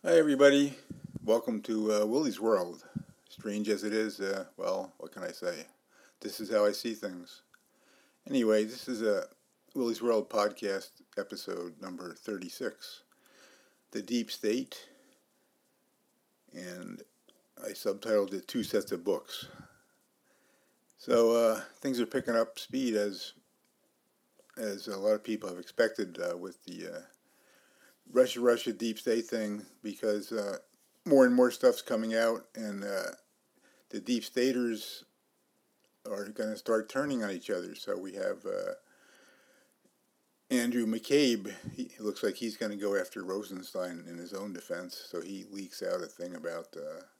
Hi, everybody. Welcome to Willie's World. Strange as it is, what can I say? This is how I see things. Anyway, this is a Willie's World podcast episode number 36, The Deep State, and I subtitled it Two Sets of Books. So things are picking up speed as a lot of people have expected with the Russia deep state thing, because more and more stuff's coming out, and the deep staters are going to start turning on each other. So we have Andrew McCabe. He looks like he's going to go after Rosenstein in his own defense. So he leaks out a thing about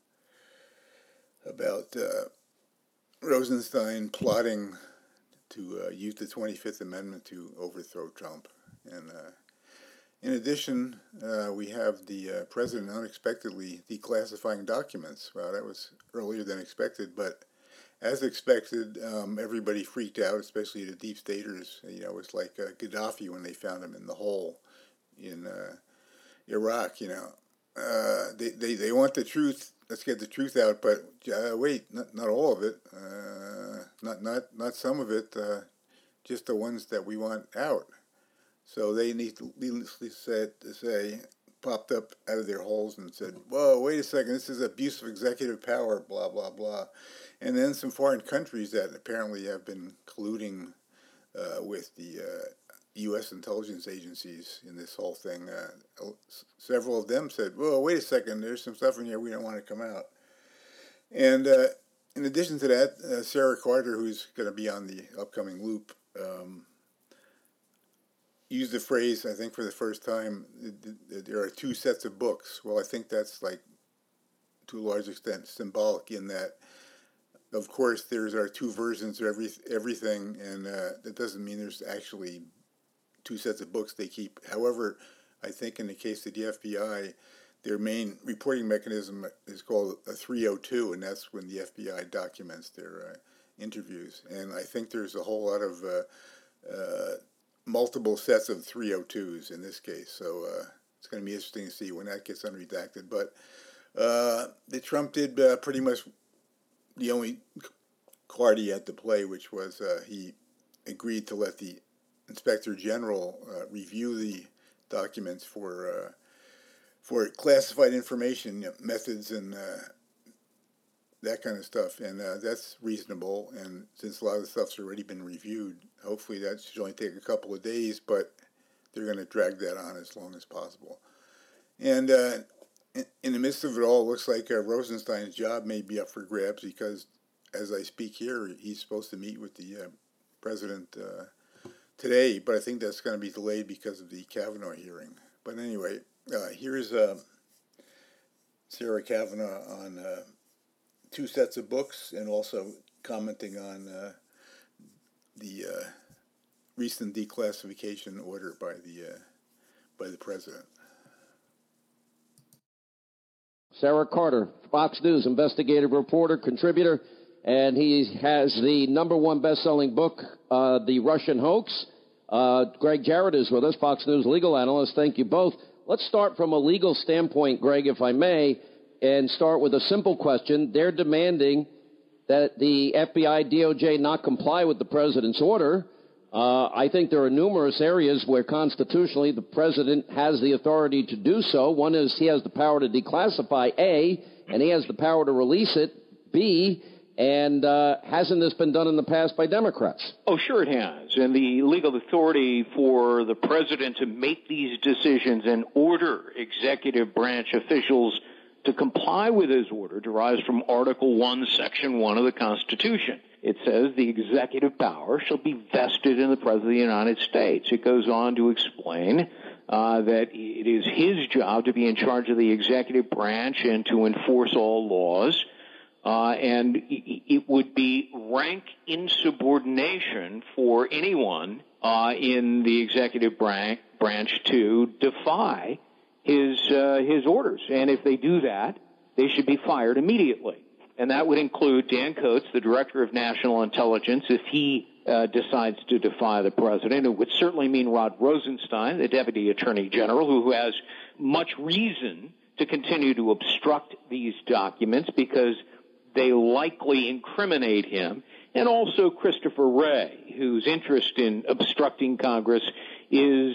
Rosenstein plotting to use the 25th Amendment to overthrow Trump. And in addition, we have the president unexpectedly declassifying documents. Well, that was earlier than expected, but as expected, everybody freaked out, especially the deep staters. You know, it was like Gaddafi when they found him in the hole in Iraq. You know, they want the truth. Let's get the truth out, but wait, not all of it. Not some of it. Just the ones that we want out. So they needlessly popped up out of their holes and said, whoa, wait a second, this is abuse of executive power, blah, blah, blah. And then some foreign countries that apparently have been colluding with the U.S. intelligence agencies in this whole thing, several of them said, whoa, wait a second, there's some stuff in here we don't want to come out. And in addition to that, Sarah Carter, who's going to be on the upcoming Loop, used the phrase, I think for the first time, there are two sets of books. Well, I think that's like, to a large extent, symbolic in that, of course, there's our two versions of everything, and that doesn't mean there's actually two sets of books they keep. However, I think in the case of the FBI, their main reporting mechanism is called a 302, and that's when the FBI documents their interviews. And I think there's a whole lot of multiple sets of 302s in this case. So it's going to be interesting to see when that gets unredacted. But the Trump did pretty much the only card he had to play, which was he agreed to let the Inspector General review the documents for classified information, methods, and that kind of stuff, and that's reasonable. And since a lot of the stuff's already been reviewed, hopefully that should only take a couple of days, but they're going to drag that on as long as possible. And in the midst of it all, it looks like Rosenstein's job may be up for grabs, because as I speak here, he's supposed to meet with the president today, but I think that's going to be delayed because of the Kavanaugh hearing. But anyway, here's Sarah Kavanaugh on two sets of books, and also commenting on the recent declassification order by the president. Sarah Carter, Fox News investigative reporter, contributor, and he has the #1 best-selling book, The Russian Hoax. Greg Jarrett is with us, Fox News legal analyst. Thank you both. Let's start from a legal standpoint, Greg, if I may, and start with a simple question. They're demanding that the FBI, DOJ not comply with the president's order. I think there are numerous areas where constitutionally the president has the authority to do so. One is he has the power to declassify, A, and he has the power to release it, B, and hasn't this been done in the past by Democrats? Oh, sure it has. And the legal authority for the president to make these decisions and order executive branch officials to comply with his order derives from Article 1, Section 1 of the Constitution. It says the executive power shall be vested in the President of the United States. It goes on to explain that it is his job to be in charge of the executive branch and to enforce all laws. And it would be rank insubordination for anyone in the executive branch to defy his orders. And if they do that, they should be fired immediately. And that would include Dan Coats, the Director of National Intelligence, if he decides to defy the president. It would certainly mean Rod Rosenstein, the Deputy Attorney General, who has much reason to continue to obstruct these documents because they likely incriminate him, and also Christopher Wray, whose interest in obstructing Congress is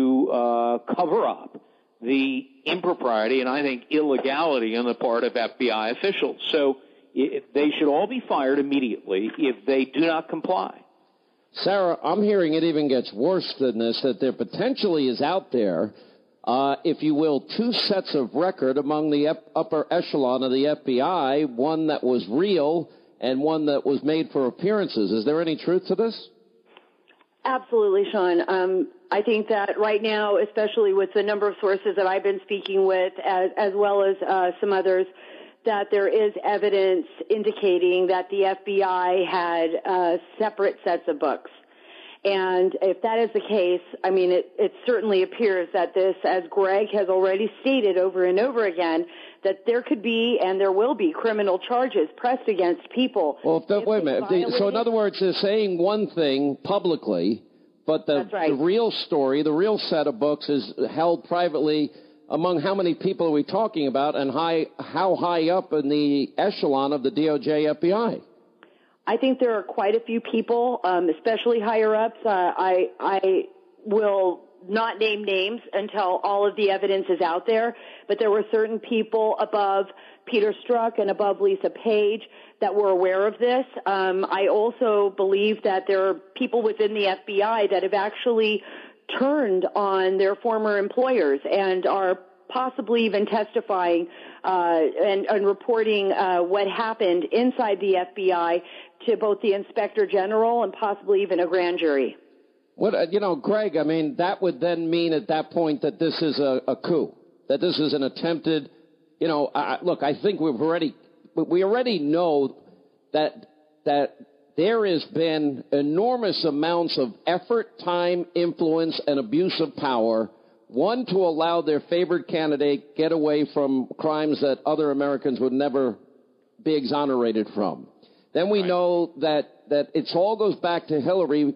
to cover up the impropriety and, I think, illegality on the part of FBI officials. So they should all be fired immediately if they do not comply. Sarah, I'm hearing it even gets worse than this, that there potentially is out there, if you will, two sets of record among the upper echelon of the FBI, one that was real and one that was made for appearances. Is there any truth to this? Absolutely, Sean. I think that right now, especially with the number of sources that I've been speaking with, as well as some others, that there is evidence indicating that the FBI had separate sets of books. And if that is the case, I mean, it certainly appears that this, as Greg has already stated over and over again, that there could be and there will be criminal charges pressed against people. Well, wait a minute. So in other words, they're saying one thing publicly, but the real story, the real set of books is held privately. Among how many people are we talking about, and how high up in the echelon of the DOJ FBI? I think there are quite a few people, especially higher ups. I will not name names until all of the evidence is out there, but there were certain people above Peter Strzok and above Lisa Page that were aware of this. I also believe that there are people within the FBI that have actually turned on their former employers and are possibly even testifying and reporting what happened inside the FBI to both the Inspector General and possibly even a grand jury. What, Greg, I mean, that would then mean at that point that this is a coup, that this is an attempted, look, I think we already know that there has been enormous amounts of effort, time, influence, and abuse of power, one, to allow their favored candidate get away from crimes that other Americans would never be exonerated from. Then we know that it all goes back to Hillary,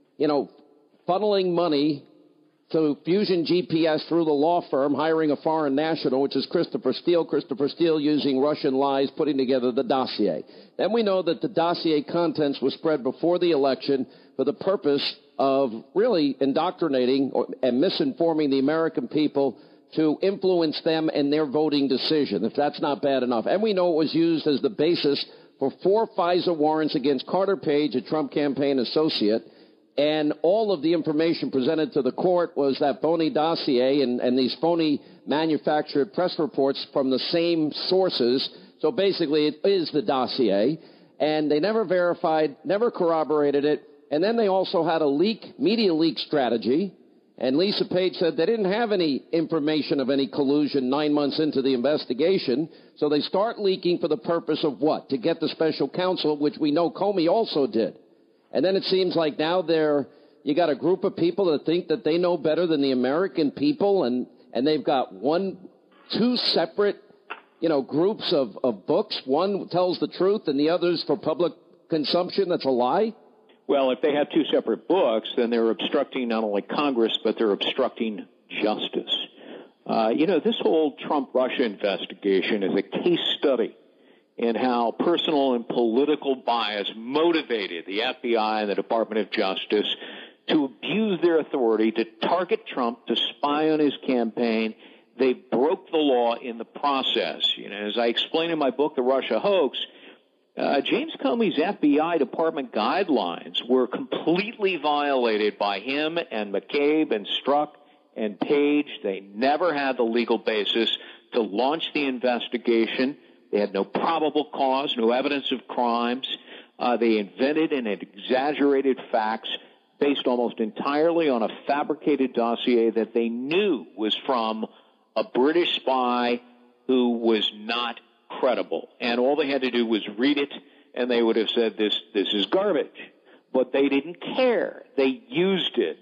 funneling money to Fusion GPS through the law firm, hiring a foreign national, which is Christopher Steele using Russian lies, putting together the dossier. Then we know that the dossier contents were spread before the election for the purpose of really indoctrinating and misinforming the American people to influence them in their voting decision, if that's not bad enough. And we know it was used as the basis for 4 FISA warrants against Carter Page, a Trump campaign associate, and all of the information presented to the court was that phony dossier and these phony manufactured press reports from the same sources. So basically it is the dossier, and they never verified, never corroborated it, and then they also had a media leak strategy, and Lisa Page said they didn't have any information of any collusion 9 months into the investigation, so they start leaking for the purpose of what? To get the special counsel, which we know Comey also did. And then it seems like now you got a group of people that think that they know better than the American people, and they've got two separate, groups of books. One tells the truth and the other's for public consumption. That's a lie. Well, if they have two separate books, then they're obstructing not only Congress, but they're obstructing justice. This whole Trump-Russia investigation is a case study in how personal and political bias motivated the FBI and the Department of Justice to abuse their authority to target Trump, to spy on his campaign. They broke the law in the process. As I explain in my book, The Russia Hoax, James Comey's FBI department guidelines were completely violated by him and McCabe and Strzok and Page. They never had the legal basis to launch the investigation. They had no probable cause, no evidence of crimes. They invented and exaggerated facts based almost entirely on a fabricated dossier that they knew was from a British spy who was not credible. And all they had to do was read it, and they would have said, this is garbage. But they didn't care. They used it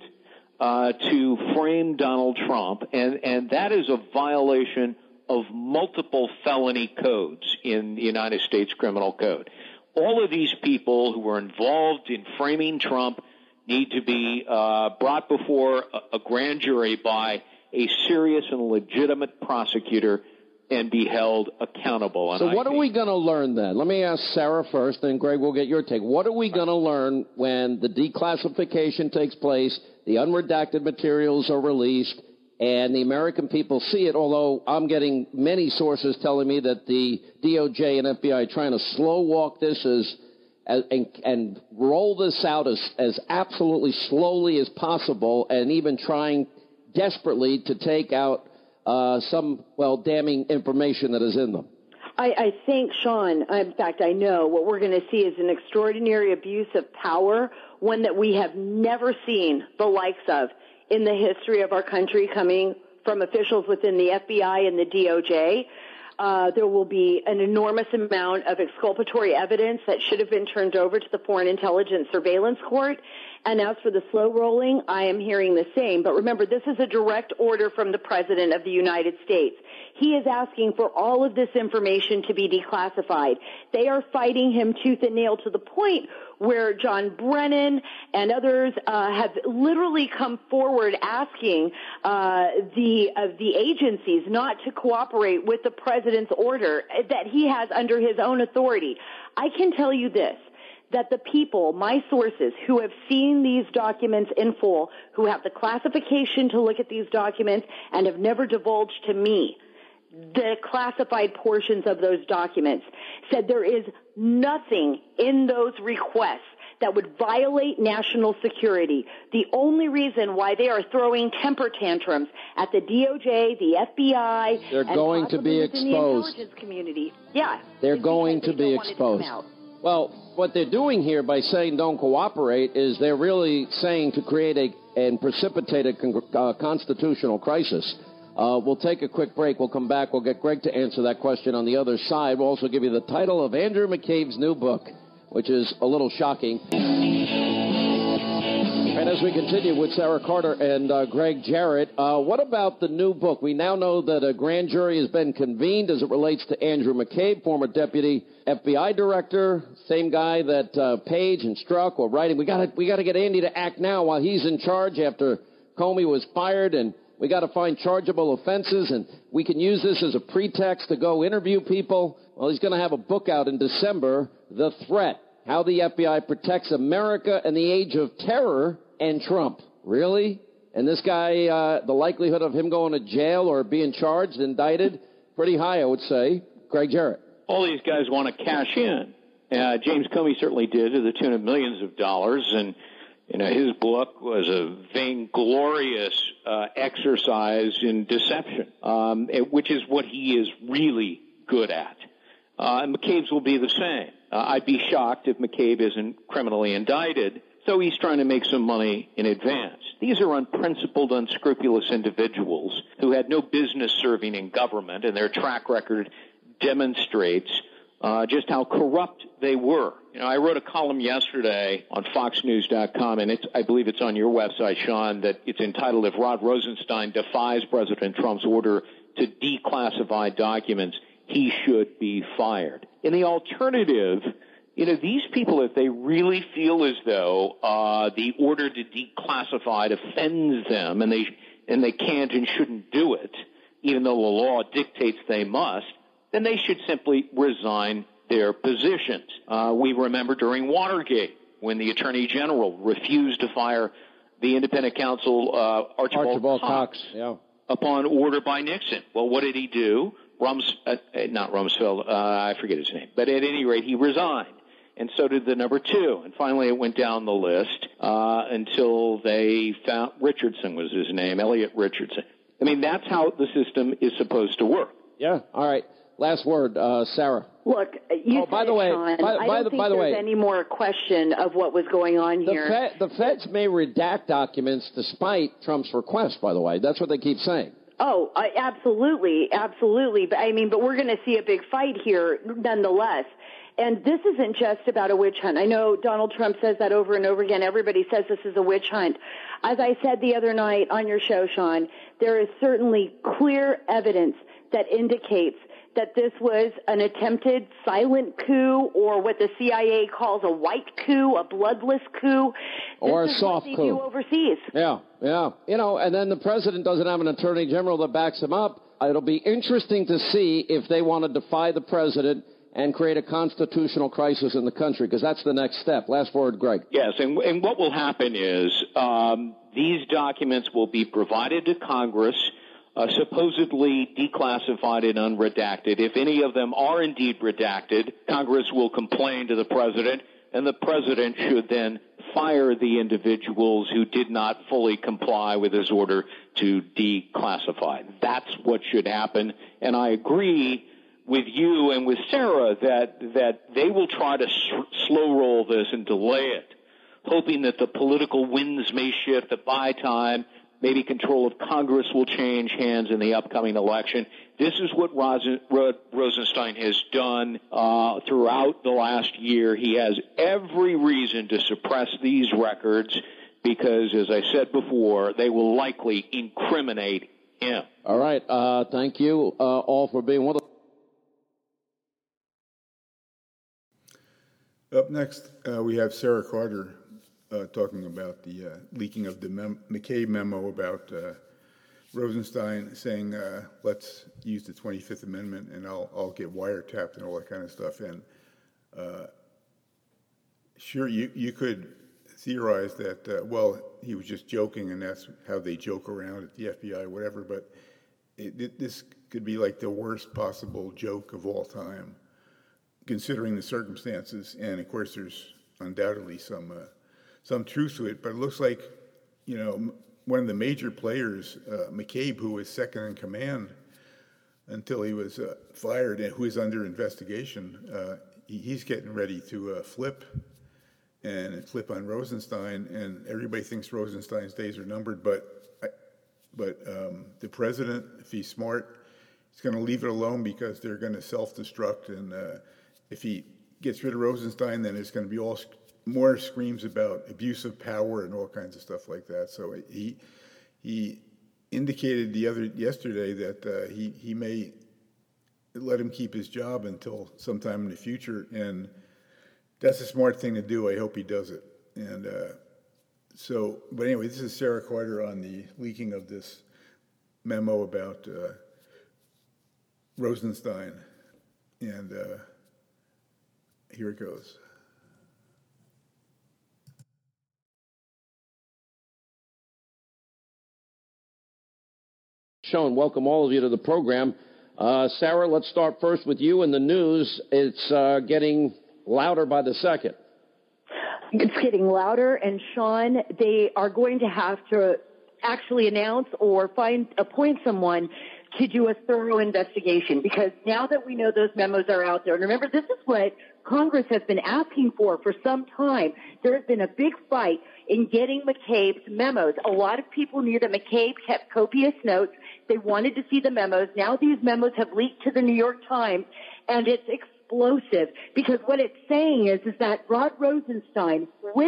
to frame Donald Trump, and that is a violation of multiple felony codes in the United States Criminal Code. All of these people who were involved in framing Trump need to be brought before a grand jury by a serious and legitimate prosecutor and be held accountable. And so what are we going to learn then? Let me ask Sarah first, and Greg, we'll get your take. What are we going to learn when the declassification takes place, the unredacted materials are released, and the American people see it, although I'm getting many sources telling me that the DOJ and FBI are trying to slow walk this and roll this out as absolutely slowly as possible, and even trying desperately to take out some damning information that is in them. I think, Sean, in fact, I know what we're going to see is an extraordinary abuse of power, one that we have never seen the likes of in the history of our country, coming from officials within the FBI and the DOJ. There will be an enormous amount of exculpatory evidence that should have been turned over to the Foreign Intelligence Surveillance Court. And as for the slow rolling, I am hearing the same. But remember, this is a direct order from the President of the United States. He is asking for all of this information to be declassified. They are fighting him tooth and nail to the point where John Brennan and others have literally come forward asking the agencies not to cooperate with the President's order that he has under his own authority. I can tell you this, that the people, my sources, who have seen these documents in full, who have the classification to look at these documents and have never divulged to me the classified portions of those documents, said there is nothing in those requests that would violate national security. The only reason why they are throwing temper tantrums at the DOJ, the FBI, they're going to be exposed. The intelligence community. Yeah. They're going to be exposed. Well, what they're doing here by saying don't cooperate is they're really saying to create and precipitate a constitutional crisis. We'll take a quick break. We'll come back. We'll get Greg to answer that question on the other side. We'll also give you the title of Andrew McCabe's new book, which is a little shocking. And as we continue with Sarah Carter and Greg Jarrett, what about the new book? We now know that a grand jury has been convened as it relates to Andrew McCabe, former deputy FBI director, same guy that Page and Strzok were writing. We got to get Andy to act now while he's in charge after Comey was fired, and we got to find chargeable offenses, and we can use this as a pretext to go interview people. Well, he's going to have a book out in December, The Threat, How the FBI Protects America in the Age of Terror and Trump. Really? And this guy, the likelihood of him going to jail or being charged, indicted, pretty high, I would say. Greg Jarrett. All these guys want to cash in. James Comey certainly did, to the tune of millions of dollars, and his book was a vainglorious exercise in deception, which is what he is really good at. And McCabe's will be the same. I'd be shocked if McCabe isn't criminally indicted, so he's trying to make some money in advance. These are unprincipled, unscrupulous individuals who had no business serving in government, and their track record demonstrates just how corrupt they were. I wrote a column yesterday on FoxNews.com, and I believe it's on your website, Sean, that it's entitled, "If Rod Rosenstein defies President Trump's order to declassify documents, he should be fired." In the alternative, these people, if they really feel as though the order to declassify offends them, and they can't and shouldn't do it, even though the law dictates they must, then they should simply resign their positions. We remember during Watergate, when the Attorney General refused to fire the independent counsel Archibald Cox upon order by Nixon. Well, what did he do? Not Rumsfeld, I forget his name. But at any rate, he resigned. And so did the number two. And finally, it went down the list until they found Richardson was his name, Elliot Richardson. I mean, that's how the system is supposed to work. Yeah. All right. Last word, Sarah. Look, you by the way, Sean, I don't think there's any more question of what was going on here. The feds may redact documents despite Trump's request, by the way. That's what they keep saying. Oh, absolutely, absolutely. But we're going to see a big fight here nonetheless. And this isn't just about a witch hunt. I know Donald Trump says that over and over again. Everybody says this is a witch hunt. As I said the other night on your show, Sean, there is certainly clear evidence that indicates that this was an attempted silent coup, or what the CIA calls a white coup, a bloodless coup. Or a soft coup. This is what they do overseas. Yeah. And then the president doesn't have an attorney general that backs him up. It'll be interesting to see if they want to defy the president and create a constitutional crisis in the country, because that's the next step. Last word, Greg. Yes, and what will happen is these documents will be provided to Congress, supposedly declassified and unredacted. If any of them are indeed redacted, Congress will complain to the president, and the president should then fire the individuals who did not fully comply with his order to declassify. That's what should happen, and I agree with you and with Sarah that they will try to slow roll this and delay it, hoping that the political winds may shift, that by time maybe control of Congress will change hands in the upcoming election. This is what Rosenstein has done throughout the last year. He has every reason to suppress these records because, as I said before, they will likely incriminate him. All right. Thank you all for being with us. Up next, we have Sarah Carter talking about the leaking of the McCabe memo about Rosenstein saying, let's use the 25th Amendment and I'll get wiretapped and all that kind of stuff. And sure, you could theorize that, well, he was just joking and that's how they joke around at the FBI or whatever, but this could be like the worst possible joke of all time, considering the circumstances. And of course, there's undoubtedly some truth to it, but it looks like, one of the major players, McCabe, who was second in command until he was fired and who is under investigation, he's getting ready to flip on Rosenstein, and everybody thinks Rosenstein's days are numbered, but the president, if he's smart, he's going to leave it alone because they're going to self-destruct, and if he gets rid of Rosenstein, then it's going to be all more screams about abuse of power and all kinds of stuff like that. So he indicated yesterday that he may let him keep his job until sometime in the future, and that's a smart thing to do. I hope he does it. And but anyway, this is Sarah Carter on the leaking of this memo about Rosenstein, and here it goes. Sean, welcome all of you to the program. Sarah, let's start first with you in the news. It's getting louder by the second. It's getting louder, and Sean, they are going to have to actually announce or appoint someone to do a thorough investigation, because now that we know those memos are out there, and remember, this is what Congress has been asking for some time. There has been a big fight in getting McCabe's memos. A lot of people knew that McCabe kept copious notes. They wanted to see the memos. Now these memos have leaked to the New York Times, and it's explosive, because what it's saying is that Rod Rosenstein,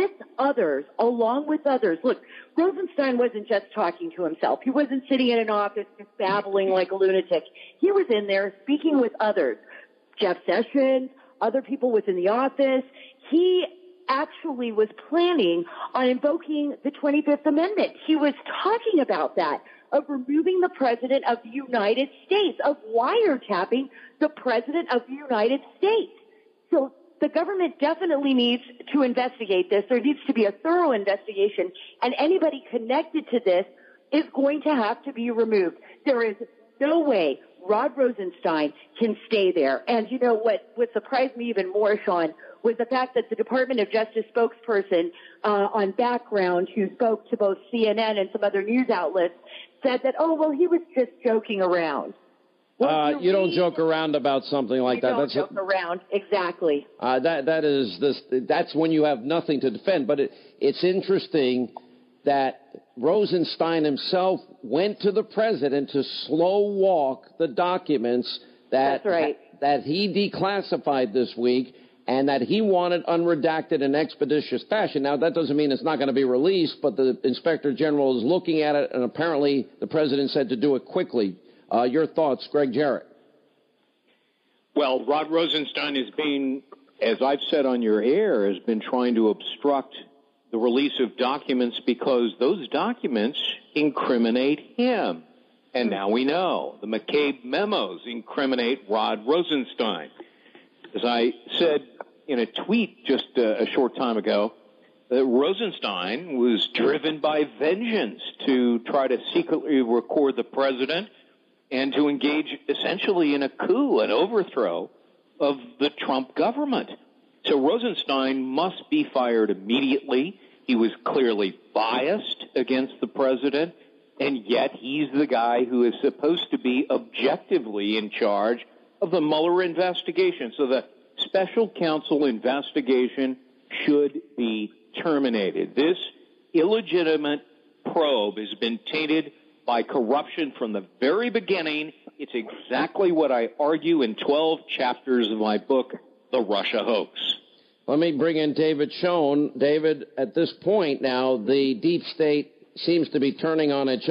along with others, look, Rosenstein wasn't just talking to himself. He wasn't sitting in an office just babbling like a lunatic. He was in there speaking with others. Jeff Sessions, other people within the office. He actually was planning on invoking the 25th Amendment. He was talking about that, of removing the President of the United States, of wiretapping the President of the United States. So the government definitely needs to investigate this. There needs to be a thorough investigation, and anybody connected to this is going to have to be removed. There is no way Rod Rosenstein can stay there. And you know what surprised me even more, Sean, was the fact that the Department of Justice spokesperson on background, who spoke to both CNN and some other news outlets, said that, he was just joking around. You don't joke around about something like that. Don't joke around, exactly. That's when you have nothing to defend. But it's interesting that Rosenstein himself went to the president to slow walk the documents that he declassified this week, and that he wanted unredacted in expeditious fashion. Now, that doesn't mean it's not going to be released, but the Inspector General is looking at it, and apparently the president said to do it quickly. Your thoughts, Greg Jarrett? Well, Rod Rosenstein has been, as I've said on your air, has been trying to obstruct the release of documents because those documents incriminate him. And now we know. The McCabe memos incriminate Rod Rosenstein. As I said in a tweet just a short time ago, Rosenstein was driven by vengeance to try to secretly record the president and to engage essentially in a coup, an overthrow of the Trump government. So Rosenstein must be fired immediately. He was clearly biased against the president, and yet he's the guy who is supposed to be objectively in charge of the Mueller investigation. So the special counsel investigation should be terminated. This illegitimate probe has been tainted by corruption from the very beginning. It's exactly what I argue in 12 chapters of my book, The Russia Hoax. Let me bring in David Schoen. David, at this point now, the deep state seems to be turning on each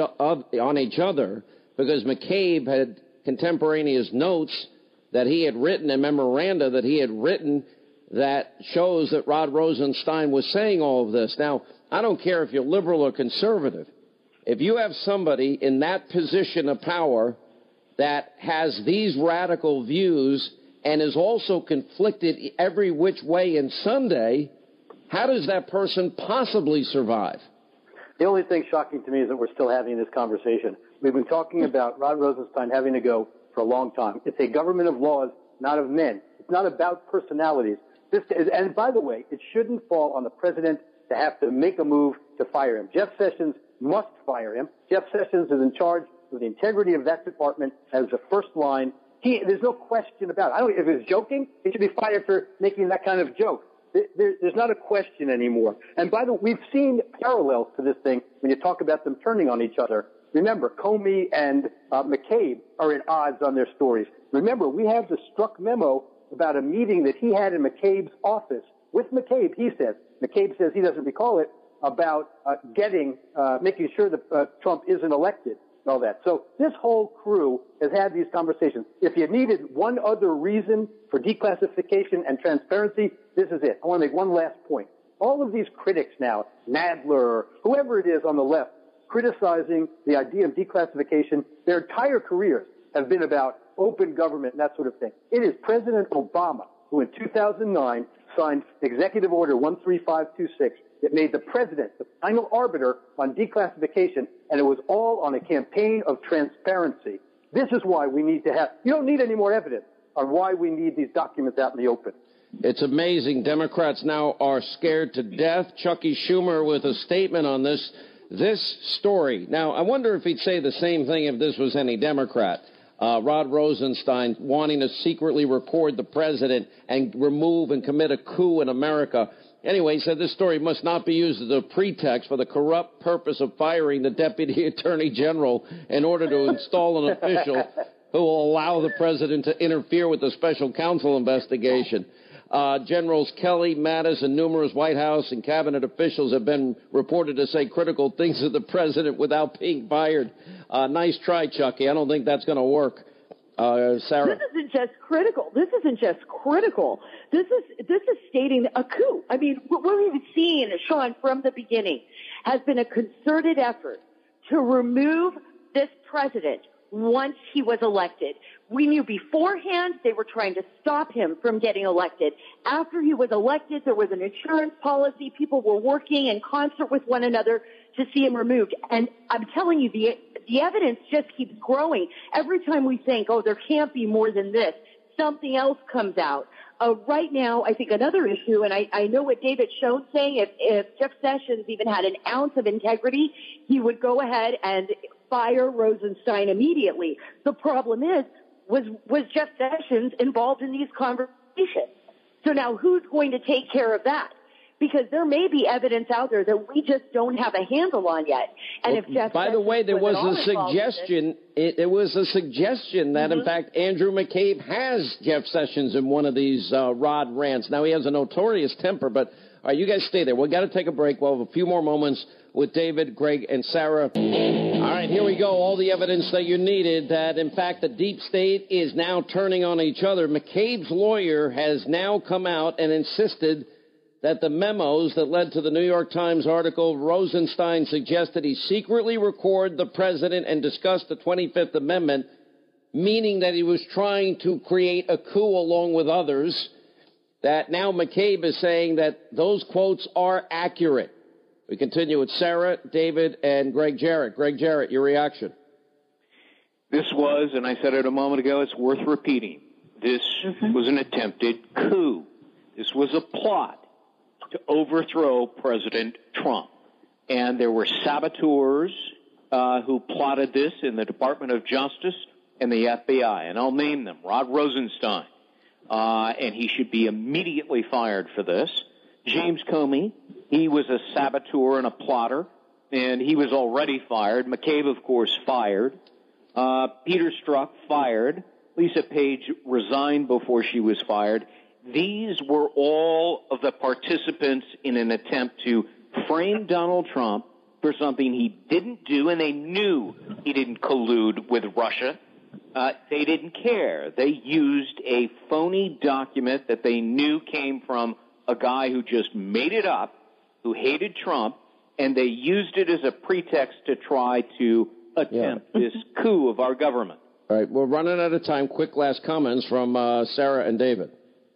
other because McCabe had contemporaneous notes that he had written and memoranda that he had written that shows that Rod Rosenstein was saying all of this. Now, I don't care if you're liberal or conservative. If you have somebody in that position of power that has these radical views and is also conflicted every which way in Sunday, how does that person possibly survive? The only thing shocking to me is that we're still having this conversation. We've been talking about Rod Rosenstein having to go for a long time. It's a government of laws, not of men. It's not about personalities. And by the way, it shouldn't fall on the president to have to make a move to fire him. Jeff Sessions must fire him. Jeff Sessions is in charge of the integrity of that department as the first line. There's no question about it. If it's joking, he should be fired for making that kind of joke. There's not a question anymore. And by the way, we've seen parallels to this thing when you talk about them turning on each other. Remember, Comey and McCabe are at odds on their stories. Remember, we have the Strzok memo about a meeting that he had in McCabe's office with McCabe, he says. McCabe says he doesn't recall it, about making sure that Trump isn't elected and all that. So this whole crew has had these conversations. If you needed one other reason for declassification and transparency, this is it. I want to make one last point. All of these critics now, Nadler, whoever it is on the left, criticizing the idea of declassification, their entire careers have been about open government and that sort of thing. It is President Obama who in 2009 signed Executive Order 13526 that made the president the final arbiter on declassification, and it was all on a campaign of transparency. This is why we need to have, you don't need any more evidence on why we need these documents out in the open. It's amazing. Democrats now are scared to death. Chucky Schumer with a statement on this story. Now, I wonder if he'd say the same thing if this was any Democrat. Rod Rosenstein wanting to secretly record the president and remove and commit a coup in America. Anyway, he said this story must not be used as a pretext for the corrupt purpose of firing the Deputy Attorney General in order to install an official who will allow the president to interfere with the special counsel investigation. Generals Kelly, Mattis, and numerous White House and cabinet officials have been reported to say critical things to the president without being fired. Nice try, Chucky. I don't think that's going to work. Sarah? This isn't just critical. This is stating a coup. I mean, what we've seen, Sean, from the beginning has been a concerted effort to remove this president once he was elected. We knew beforehand they were trying to stop him from getting elected. After he was elected, there was an insurance policy. People were working in concert with one another to see him removed. And I'm telling you, the evidence just keeps growing. Every time we think, oh, there can't be more than this, something else comes out. Right now, I think another issue, and I know what David Schoen's saying, if Jeff Sessions even had an ounce of integrity, he would go ahead and fire Rosenstein immediately. The problem is, was Jeff Sessions involved in these conversations? So now who's going to take care of that? Because there may be evidence out there that we just don't have a handle on yet. And if Jeff by the way, there was a suggestion. There was a suggestion that, in fact, Andrew McCabe has Jeff Sessions in one of these Rod rants. Now, he has a notorious temper, but all right, you guys stay there. We've got to take a break. We'll have a few more moments with David, Greg, and Sarah. All right, here we go. All the evidence that you needed that, in fact, the deep state is now turning on each other. McCabe's lawyer has now come out and insisted that the memos that led to the New York Times article, Rosenstein suggested he secretly record the president and discuss the 25th Amendment, meaning that he was trying to create a coup along with others, that now McCabe is saying that those quotes are accurate. We continue with Sarah, David, and Greg Jarrett. Greg Jarrett, your reaction. This was, and I said it a moment ago, it's worth repeating, this was an attempted coup. This was a plot to overthrow President Trump. And there were saboteurs who plotted this in the Department of Justice and the FBI. And I'll name them. Rod Rosenstein. And he should be immediately fired for this. James Comey, he was a saboteur and a plotter, and he was already fired. McCabe, of course, fired. Peter Strzok, fired. Lisa Page resigned before she was fired. These were all of the participants in an attempt to frame Donald Trump for something he didn't do, and they knew he didn't collude with Russia. They didn't care. They used a phony document that they knew came from a guy who just made it up, who hated Trump, and they used it as a pretext to try to attempt this coup of our government. All right, we're running out of time. Quick last comments from Sarah and David.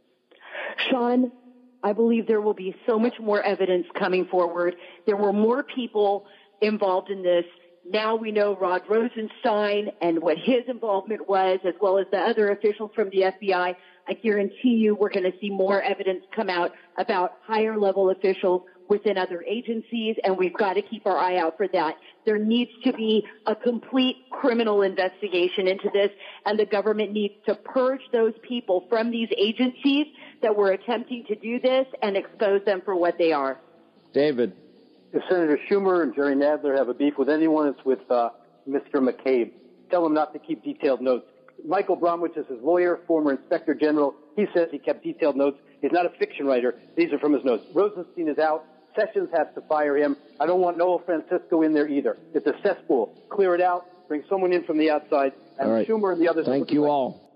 Sean, I believe there will be so much more evidence coming forward. There were more people involved in this. Now we know Rod Rosenstein and what his involvement was, as well as the other officials from the FBI. I guarantee you we're going to see more evidence come out about higher level officials within other agencies, and we've got to keep our eye out for that. There needs to be a complete criminal investigation into this, and the government needs to purge those people from these agencies that were attempting to do this and expose them for what they are. David. If Senator Schumer and Jerry Nadler have a beef with anyone, it's with Mr. McCabe. Tell him not to keep detailed notes. Michael Bromwich is his lawyer, former inspector general. He says he kept detailed notes. He's not a fiction writer. These are from his notes. Rosenstein is out. Sessions has to fire him. I don't want Noah Francisco in there either. It's a cesspool. Clear it out. Bring someone in from the outside. And right. Schumer and the others. Thank you all.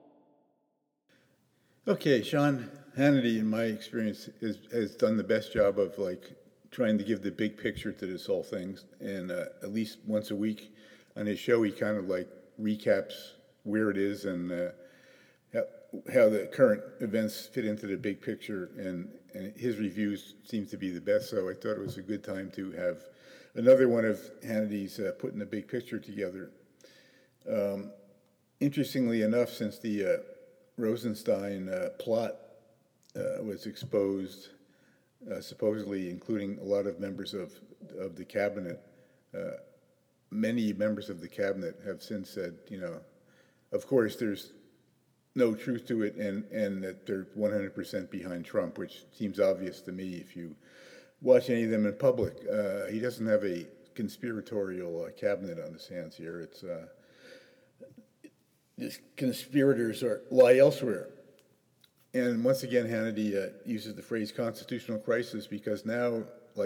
Okay, Sean Hannity, in my experience, has done the best job of trying to give the big picture to this whole thing. And at least once a week on his show, he kind of recaps where it is and how the current events fit into the big picture. And his reviews seem to be the best. So I thought it was a good time to have another one of Hannity's putting the big picture together. Interestingly enough, since the Rosenstein plot was exposed, supposedly including a lot of members of the cabinet, many members of the cabinet have since said, of course there's no truth to it, and that they're 100% behind Trump, which seems obvious to me if you watch any of them in public. He doesn't have a conspiratorial cabinet on his hands here. It's these conspirators lie elsewhere. And once again, Hannity uses the phrase constitutional crisis because now,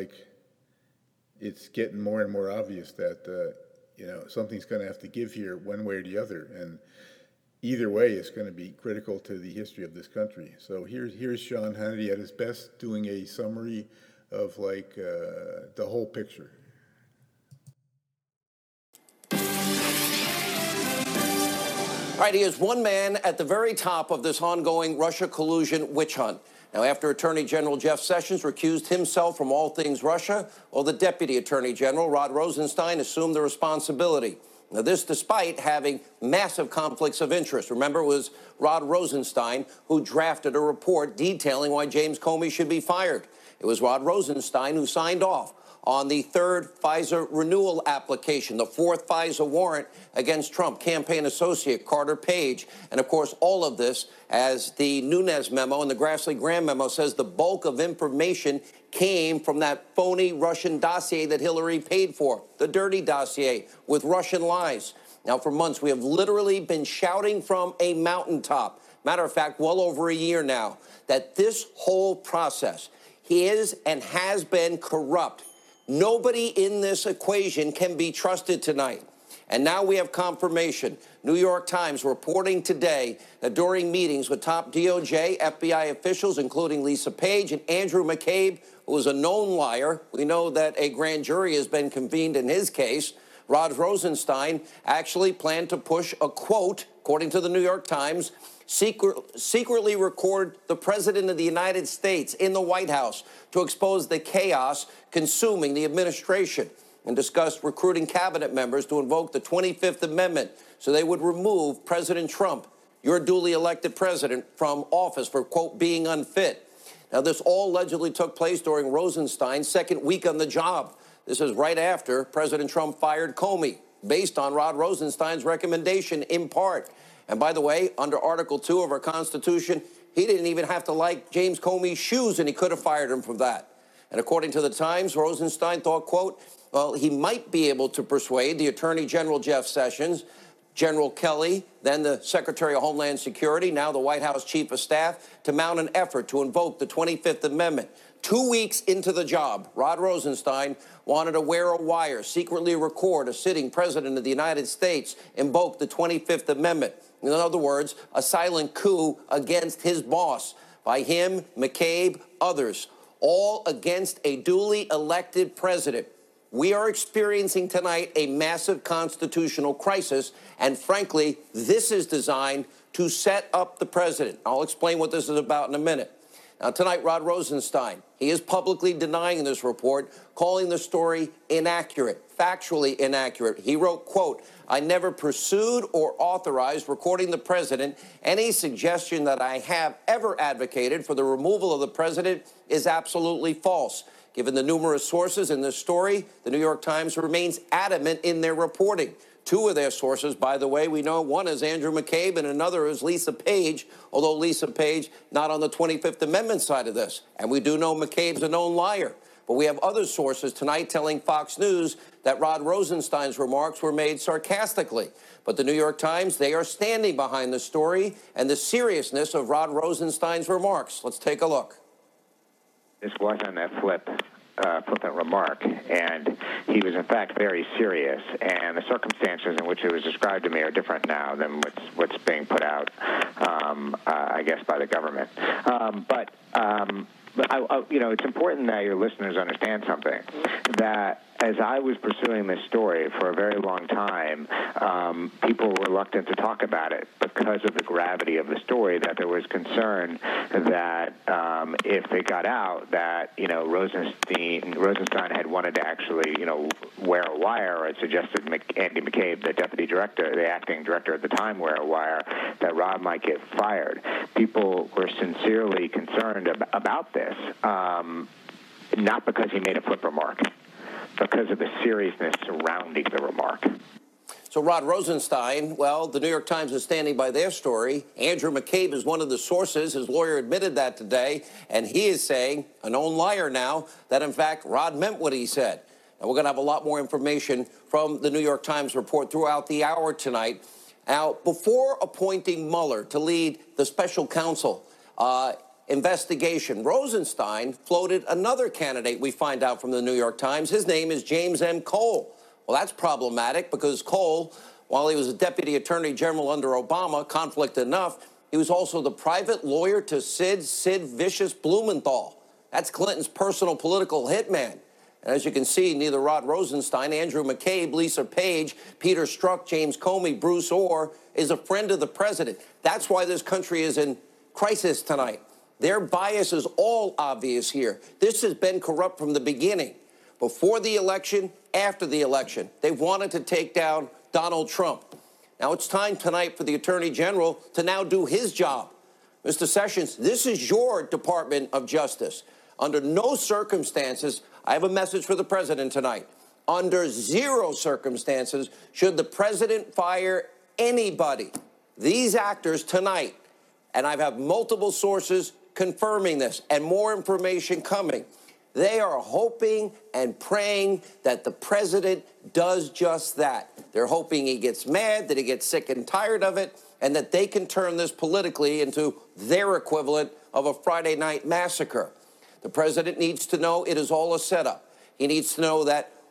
it's getting more and more obvious that, something's going to have to give here one way or the other. And either way, it's going to be critical to the history of this country. So here's Sean Hannity at his best doing a summary of, the whole picture. All right, he is one man at the very top of this ongoing Russia collusion witch hunt. Now, after Attorney General Jeff Sessions recused himself from all things Russia, the Deputy Attorney General, Rod Rosenstein, assumed the responsibility. Now, this despite having massive conflicts of interest. Remember, it was Rod Rosenstein who drafted a report detailing why James Comey should be fired. It was Rod Rosenstein who signed off on the third FISA renewal application, the fourth FISA warrant against Trump campaign associate Carter Page. And, of course, all of this, as the Nunes memo and the Grassley-Graham memo says, the bulk of information came from that phony Russian dossier that Hillary paid for, the dirty dossier with Russian lies. Now, for months, we have literally been shouting from a mountaintop, matter of fact, well over a year now, that this whole process is and has been corrupt. Nobody in this equation can be trusted tonight. And now we have confirmation. New York Times reporting today that during meetings with top DOJ, FBI officials, including Lisa Page and Andrew McCabe, who is a known liar, we know that a grand jury has been convened in his case, Rod Rosenstein actually planned to push a quote, according to the New York Times, secretly record the President of the United States in the White House to expose the chaos consuming the administration, and discussed recruiting cabinet members to invoke the 25th Amendment so they would remove President Trump, your duly elected president, from office for, quote, being unfit. Now, this all allegedly took place during Rosenstein's second week on the job. This is right after President Trump fired Comey, based on Rod Rosenstein's recommendation in part. And by the way, under Article 2 of our Constitution, he didn't even have to like James Comey's shoes, and he could have fired him for that. And according to the Times, Rosenstein thought, quote, well, he might be able to persuade the Attorney General Jeff Sessions, General Kelly, then the Secretary of Homeland Security, now the White House Chief of Staff, to mount an effort to invoke the 25th Amendment. 2 weeks into the job, Rod Rosenstein wanted to wear a wire, secretly record a sitting president of the United States invoke the 25th Amendment. In other words, a silent coup against his boss by him, McCabe, others, all against a duly elected president. We are experiencing tonight a massive constitutional crisis, and frankly, this is designed to set up the president. I'll explain what this is about in a minute. Now, tonight, Rod Rosenstein, he is publicly denying this report, calling the story inaccurate, factually inaccurate. He wrote, quote, I never pursued or authorized recording the president. Any suggestion that I have ever advocated for the removal of the president is absolutely false. Given the numerous sources in this story, the New York Times remains adamant in their reporting. Two of their sources, by the way, we know one is Andrew McCabe and another is Lisa Page, although Lisa Page not on the 25th Amendment side of this. And we do know McCabe's a known liar. But we have other sources tonight telling Fox News that Rod Rosenstein's remarks were made sarcastically. But the New York Times, they are standing behind the story and the seriousness of Rod Rosenstein's remarks. Let's take a look. This wasn't a flippant remark, and he was in fact very serious. And the circumstances in which it was described to me are different now than what's being put out, I guess, by the government. But it's important that your listeners understand something. That as I was pursuing this story for a very long time, people were reluctant to talk about it because of the gravity of the story, that there was concern that if it got out that, Rosenstein had wanted to actually, wear a wire, or had suggested Andy McCabe, the deputy director, the acting director at the time, wear a wire, that Rod might get fired. People were sincerely concerned about this, not because he made a flip remark, because of the seriousness surrounding the remark. So Rod Rosenstein, well, the New York Times is standing by their story. Andrew McCabe is one of the sources. His lawyer admitted that today, and he is saying, a known liar now, that in fact Rod meant what he said. And we're going to have a lot more information from the New York Times report throughout the hour tonight. Now, before appointing Mueller to lead the special counsel investigation, Rosenstein floated another candidate, we find out from the New York Times. His name is James M. Cole. Well, that's problematic because Cole, while he was a deputy attorney general under Obama, conflict enough, he was also the private lawyer to Sid Vicious Blumenthal. That's Clinton's personal political hitman. And as you can see, neither Rod Rosenstein, Andrew McCabe, Lisa Page, Peter Strzok, James Comey, Bruce Orr is a friend of the president. That's why this country is in crisis tonight. Their bias is all obvious here. This has been corrupt from the beginning. Before the election, after the election, they wanted to take down Donald Trump. Now it's time tonight for the Attorney General to now do his job. Mr. Sessions, this is your Department of Justice. Under no circumstances, I have a message for the president tonight. Under zero circumstances should the president fire anybody. These actors tonight, and I have multiple sources confirming this and more information coming, they are hoping and praying that the president does just that. They're hoping he gets mad, that he gets sick and tired of it, and that they can turn this politically into their equivalent of a Friday night massacre. The president needs to know it is all a setup. He needs to know that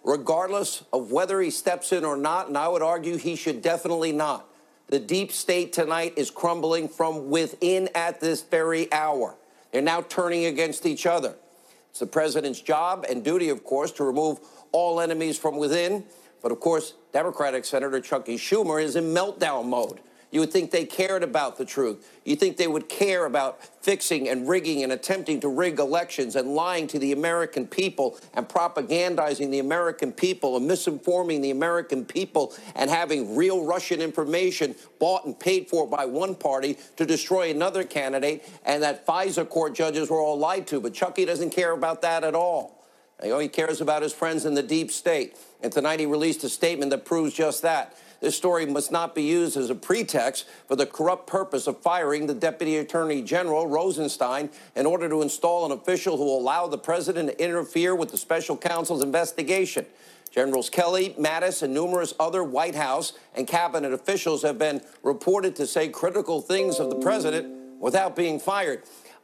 regardless of whether he steps in or not, and I would argue he should definitely not. The deep state tonight is crumbling from within at this very hour. They're now turning against each other. It's the president's job and duty, of course, to remove all enemies from within. But, of course, Democratic Senator Chucky Schumer is in meltdown mode. You would think they cared about the truth. You think they would care about fixing and rigging and attempting to rig elections and lying to the American people and propagandizing the American people and misinforming the American people and having real Russian information bought and paid for by one party to destroy another candidate, and that FISA court judges were all lied to. But Chucky doesn't care about that at all. You know, he cares about his friends in the deep state. And tonight he released a statement that proves just that. This story must not be used as a pretext for the corrupt purpose of firing the Deputy Attorney General Rosenstein in order to install an official who will allow the president to interfere with the special counsel's investigation. Generals Kelly, Mattis, and numerous other White House and cabinet officials have been reported to say critical things of the president without being fired.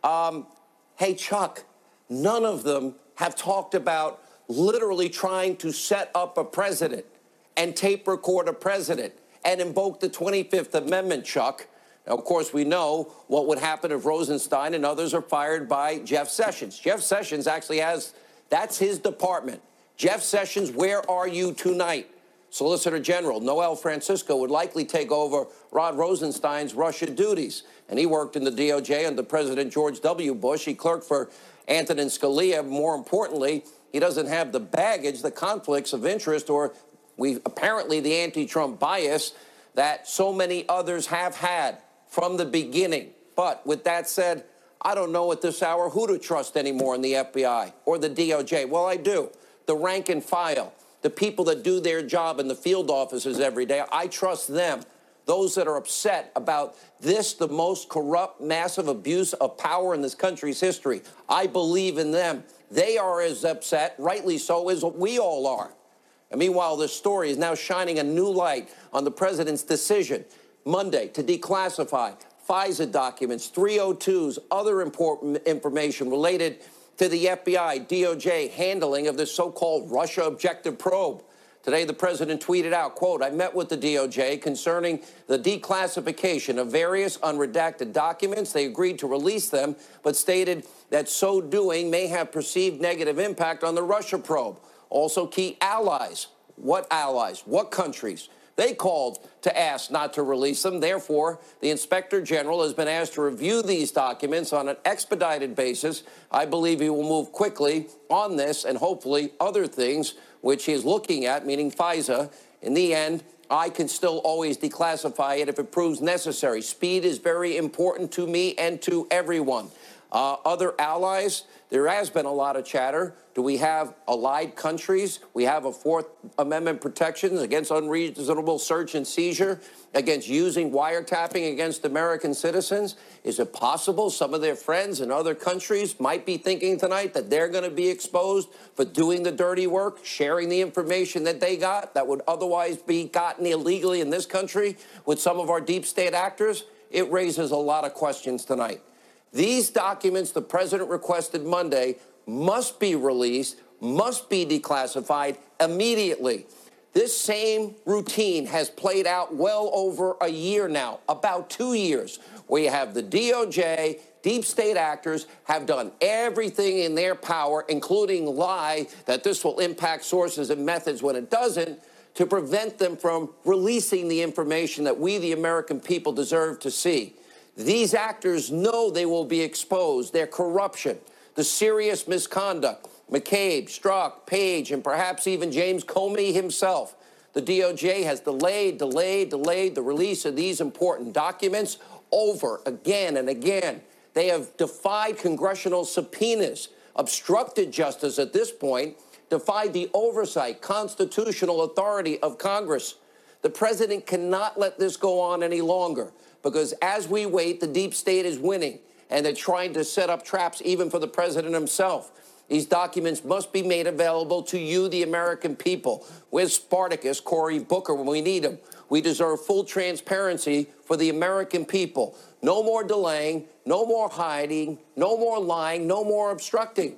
Hey, Chuck, none of them have talked about literally trying to set up a president and tape record a president and invoke the 25th Amendment, Chuck. Now, of course, we know what would happen if Rosenstein and others are fired by Jeff Sessions. Jeff Sessions actually that's his department. Jeff Sessions, where are you tonight? Solicitor General Noel Francisco would likely take over Rod Rosenstein's Russia duties. And he worked in the DOJ under President George W. Bush. He clerked for Antonin Scalia. More importantly, he doesn't have the baggage, the conflicts of interest, or apparently the anti-Trump bias that so many others have had from the beginning. But with that said, I don't know at this hour who to trust anymore in the FBI or the DOJ. Well, I do. The rank and file, the people that do their job in the field offices every day, I trust them. Those that are upset about this, the most corrupt, massive abuse of power in this country's history, I believe in them. They are as upset, rightly so, as we all are. And meanwhile, this story is now shining a new light on the president's decision Monday to declassify FISA documents, 302s, other important information related to the FBI, DOJ handling of this so-called Russia objective probe. Today, the president tweeted out, quote, I met with the DOJ concerning the declassification of various unredacted documents. They agreed to release them, but stated that so doing may have perceived negative impact on the Russia probe. Also, key allies. What allies? What countries? They called to ask not to release them. Therefore, the Inspector General has been asked to review these documents on an expedited basis. I believe he will move quickly on this and hopefully other things which he is looking at, meaning FISA. In the end, I can still always declassify it if it proves necessary. Speed is very important to me and to everyone. Other allies, there has been a lot of chatter. Do we have allied countries? We have a Fourth Amendment protections against unreasonable search and seizure, against using wiretapping against American citizens. Is it possible some of their friends in other countries might be thinking tonight that they're going to be exposed for doing the dirty work, sharing the information that they got that would otherwise be gotten illegally in this country with some of our deep state actors? It raises a lot of questions tonight. These documents the president requested Monday must be released, must be declassified immediately. This same routine has played out well over a year now, about 2 years, where you have the DOJ, deep state actors have done everything in their power, including lie that this will impact sources and methods when it doesn't, to prevent them from releasing the information that we, the American people, deserve to see. These actors know they will be exposed, their corruption, the serious misconduct, McCabe, Strzok, Page, and perhaps even James Comey himself. The DOJ has delayed the release of these important documents over again and again. They have defied congressional subpoenas, obstructed justice at this point, defied the oversight, constitutional authority of Congress. The president cannot let this go on any longer, because as we wait, the deep state is winning, and they're trying to set up traps even for the president himself. These documents must be made available to you, the American people. Where's Spartacus, Cory Booker, when we need him? We deserve full transparency for the American people. No more delaying, no more hiding, no more lying, no more obstructing.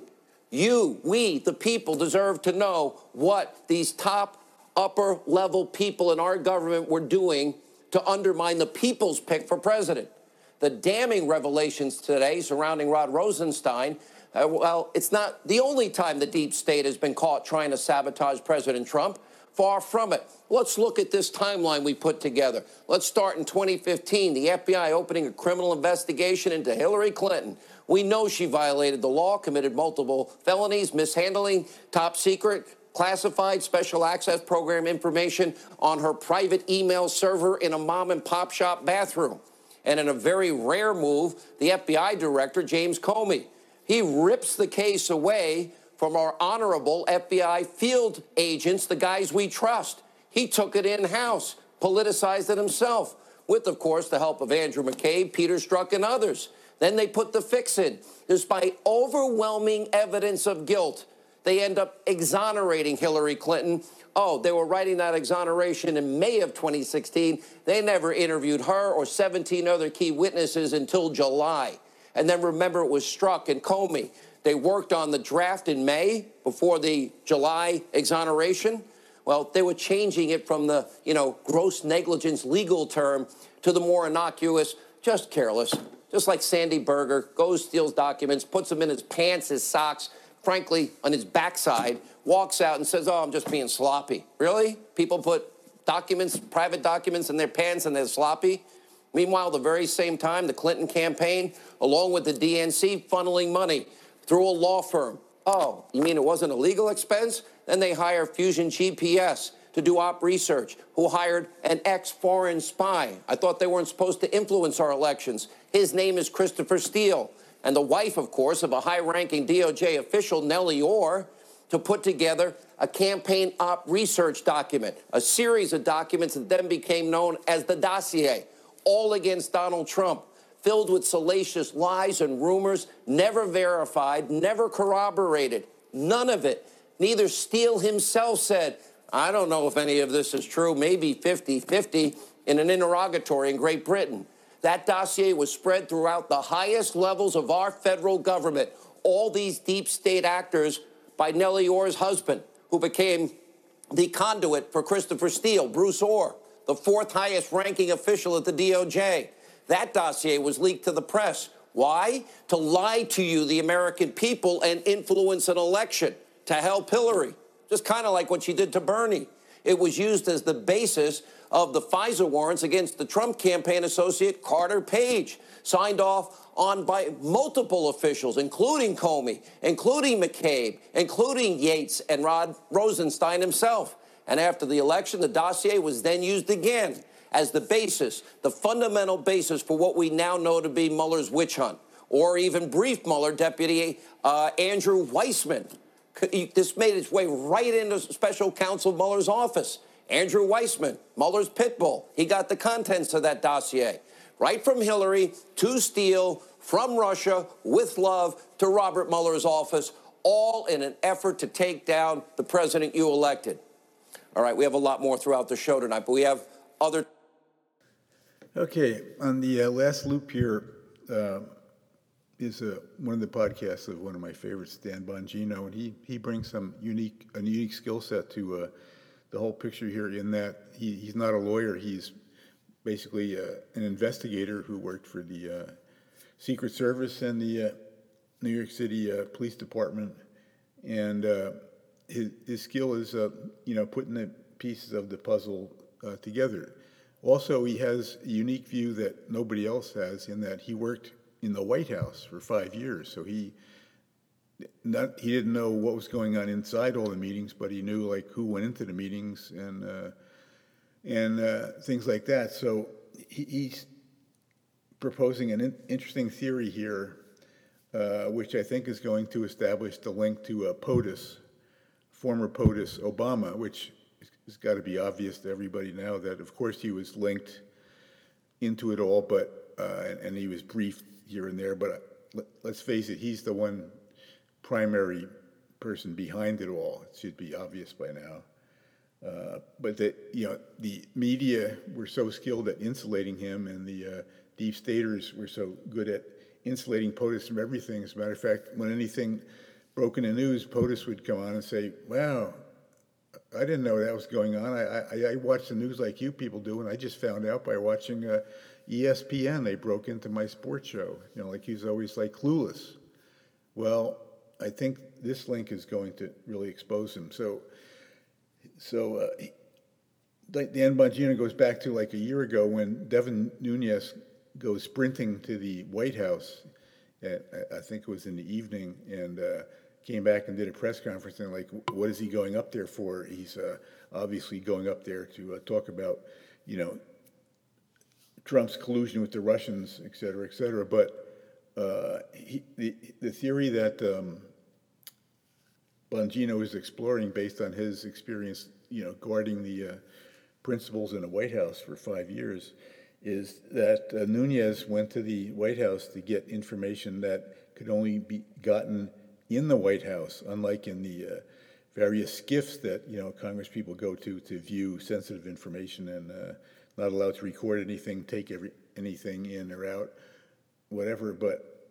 We, the people, deserve to know what these top, upper-level people in our government were doing to undermine the people's pick for president. The damning revelations today surrounding Rod Rosenstein, well, it's not the only time the deep state has been caught trying to sabotage President Trump. Far from it. Let's look at this timeline we put together. Let's start in 2015, the FBI opening a criminal investigation into Hillary Clinton. We know she violated the law, committed multiple felonies, mishandling top secret, classified special access program information on her private email server in a mom and pop shop bathroom. And in a very rare move, the FBI director, James Comey, he rips the case away from our honorable FBI field agents, the guys we trust. He took it in-house, politicized it himself, with, of course, the help of Andrew McCabe, Peter Strzok, and others. Then they put the fix in. Despite overwhelming evidence of guilt, they end up exonerating Hillary Clinton. Oh, they were writing that exoneration in May of 2016. They never interviewed her or 17 other key witnesses until July. And then remember, it was Strzok and Comey. They worked on the draft in May before the July exoneration. Well, they were changing it from the, gross negligence legal term to the more innocuous, just careless. Just like Sandy Berger goes, steals documents, puts them in his pants, his socks, frankly, on his backside, walks out and says, oh, I'm just being sloppy. Really? People put documents, private documents in their pants and they're sloppy? Meanwhile, the very same time, the Clinton campaign, along with the DNC, funneling money through a law firm. Oh, you mean it wasn't a legal expense? Then they hire Fusion GPS to do op research, who hired an ex-foreign spy. I thought they weren't supposed to influence our elections. His name is Christopher Steele, and the wife, of course, of a high-ranking DOJ official, Nellie Ohr, to put together a campaign op research document, a series of documents that then became known as the dossier, all against Donald Trump, filled with salacious lies and rumors, never verified, never corroborated, none of it. Neither Steele himself said, I don't know if any of this is true, maybe 50-50, in an interrogatory in Great Britain. That dossier was spread throughout the highest levels of our federal government, all these deep state actors by Nellie Ohr's husband, who became the conduit for Christopher Steele, Bruce Ohr, the fourth highest ranking official at the DOJ. That dossier was leaked to the press. Why? To lie to you, the American people, and influence an election to help Hillary. Just kind of like what she did to Bernie. It was used as the basis of the FISA warrants against the Trump campaign associate Carter Page, signed off on by multiple officials, including Comey, including McCabe, including Yates and Rod Rosenstein himself. And after the election, the dossier was then used again as the basis, the fundamental basis for what we now know to be Mueller's witch hunt, or even brief Mueller Deputy Andrew Weissmann. This made its way right into special counsel Mueller's office. Andrew Weissmann, Mueller's pit bull, he got the contents of that dossier. Right from Hillary to Steele, from Russia, with love, to Robert Mueller's office, all in an effort to take down the president you elected. All right, we have a lot more throughout the show tonight, but we have other... Okay, on the last loop here is one of the podcasts of one of my favorites, Dan Bongino, and he brings a unique skill set to the whole picture here, in that he's not a lawyer. He's basically an investigator who worked for the Secret Service and the New York City Police Department, and his skill is putting the pieces of the puzzle together. Also, he has a unique view that nobody else has, in that he worked in the White House for 5 years. So he didn't know what was going on inside all the meetings, but he knew who went into the meetings and things like that. So he's proposing an interesting theory here, which I think is going to establish the link to POTUS, former POTUS Obama, which it's got to be obvious to everybody now that, of course, he was linked into it all, but and he was briefed here and there. But let's face it, he's the one primary person behind it all. It should be obvious by now. But the media were so skilled at insulating him, and the deep staters were so good at insulating POTUS from everything. As a matter of fact, when anything broke in the news, POTUS would come on and say, wow, I didn't know that was going on. I watch the news like you people do, and I just found out by watching ESPN. They broke into my sports show. Like he's always like clueless. Well, I think this link is going to really expose him. So Dan Bongino goes back to like a year ago when Devin Nunes goes sprinting to the White House. I think it was in the evening, and came back and did a press conference, and like, what is he going up there for? He's obviously going up there to talk about, Trump's collusion with the Russians, et cetera, et cetera. But the theory that Bongino is exploring based on his experience, guarding the principals in the White House for 5 years, is that Nunes went to the White House to get information that could only be gotten in the White House, unlike in the various SCIFs that Congress people go to view sensitive information and not allowed to record anything, take anything in or out, whatever. But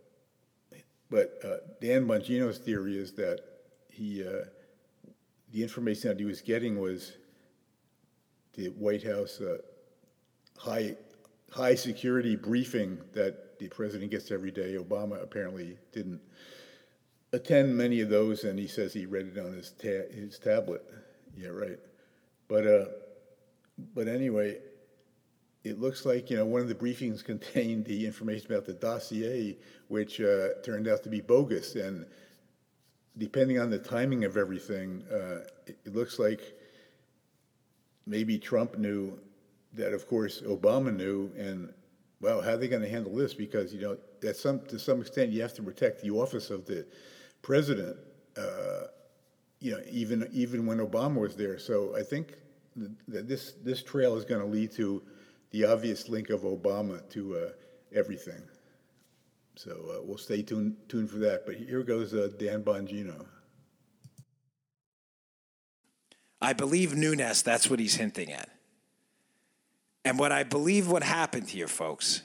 Dan Bongino's theory is that the information that he was getting was the White House high security briefing that the president gets every day. Obama apparently didn't attend many of those, and he says he read it on his tablet. Yeah, right. But anyway, it looks like one of the briefings contained the information about the dossier, which turned out to be bogus. And depending on the timing of everything, it looks like maybe Trump knew that, of course, Obama knew, and well, how are they going to handle this? Because to some extent, you have to protect the office of the president, even when Obama was there. So I think that this trail is going to lead to the obvious link of Obama to everything. So we'll stay tuned for that. But here goes Dan Bongino. I believe Nunes, that's what he's hinting at. And what I believe what happened here, folks,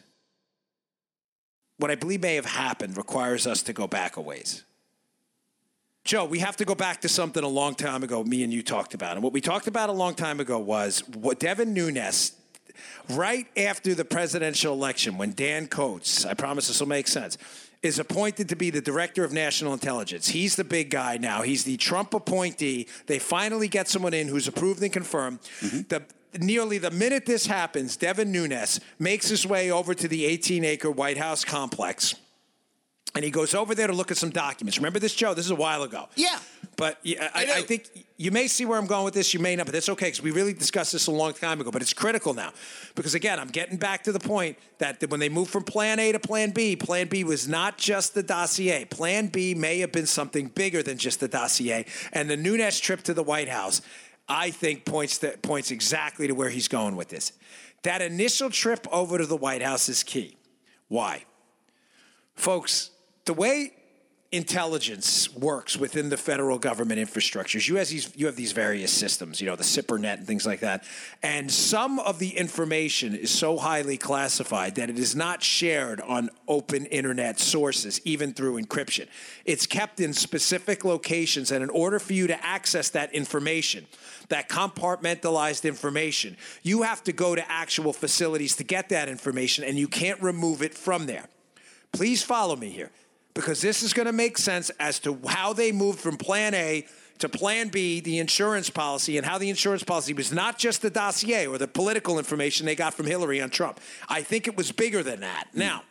what I believe may have happened requires us to go back a ways. Joe, we have to go back to something a long time ago me and you talked about. And what we talked about a long time ago was what Devin Nunes, right after the presidential election, when Dan Coats, I promise this will make sense, is appointed to be the director of national intelligence. He's the big guy now. He's the Trump appointee. They finally get someone in who's approved and confirmed. Mm-hmm. Nearly the minute this happens, Devin Nunes makes his way over to the 18-acre White House complex, and he goes over there to look at some documents. Remember this, Joe? This is a while ago. Yeah. But I think you may see where I'm going with this. You may not, but that's okay because we really discussed this a long time ago. But it's critical now because, again, I'm getting back to the point that when they moved from Plan A to Plan B was not just the dossier. Plan B may have been something bigger than just the dossier. And the Nunes trip to the White House, I think, points exactly to where he's going with this. That initial trip over to the White House is key. Why? Folks, the way intelligence works within the federal government infrastructures, you have these various systems, the SIPRNet and things like that. And some of the information is so highly classified that it is not shared on open internet sources, even through encryption. It's kept in specific locations, and in order for you to access that information, that compartmentalized information, you have to go to actual facilities to get that information, and you can't remove it from there. Please follow me here, because this is going to make sense as to how they moved from Plan A to Plan B, the insurance policy, and how the insurance policy was not just the dossier or the political information they got from Hillary on Trump. I think it was bigger than that. Now,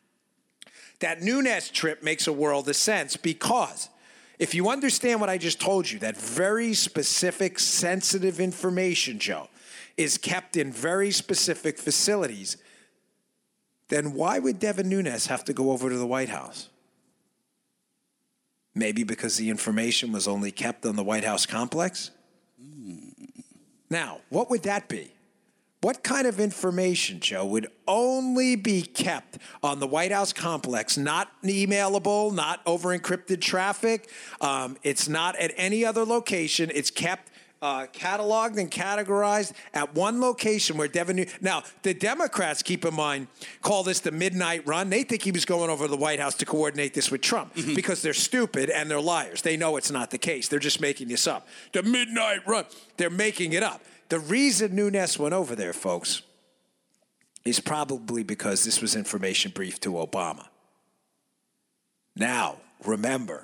that Nunes trip makes a world of sense because if you understand what I just told you, that very specific, sensitive information, Joe, is kept in very specific facilities, then why would Devin Nunes have to go over to the White House? Maybe because the information was only kept on the White House complex? Now, what would that be? What kind of information, Joe, would only be kept on the White House complex, not emailable, not over encrypted traffic? It's not at any other location. It's kept cataloged and categorized at one location where Devin. Now, the Democrats, keep in mind, call this the midnight run. They think he was going over to the White House to coordinate this with Trump because they're stupid and they're liars. They know it's not the case. They're just making this up. The midnight run. They're making it up. The reason Nunes went over there, folks, is probably because this was information briefed to Obama. Now, remember,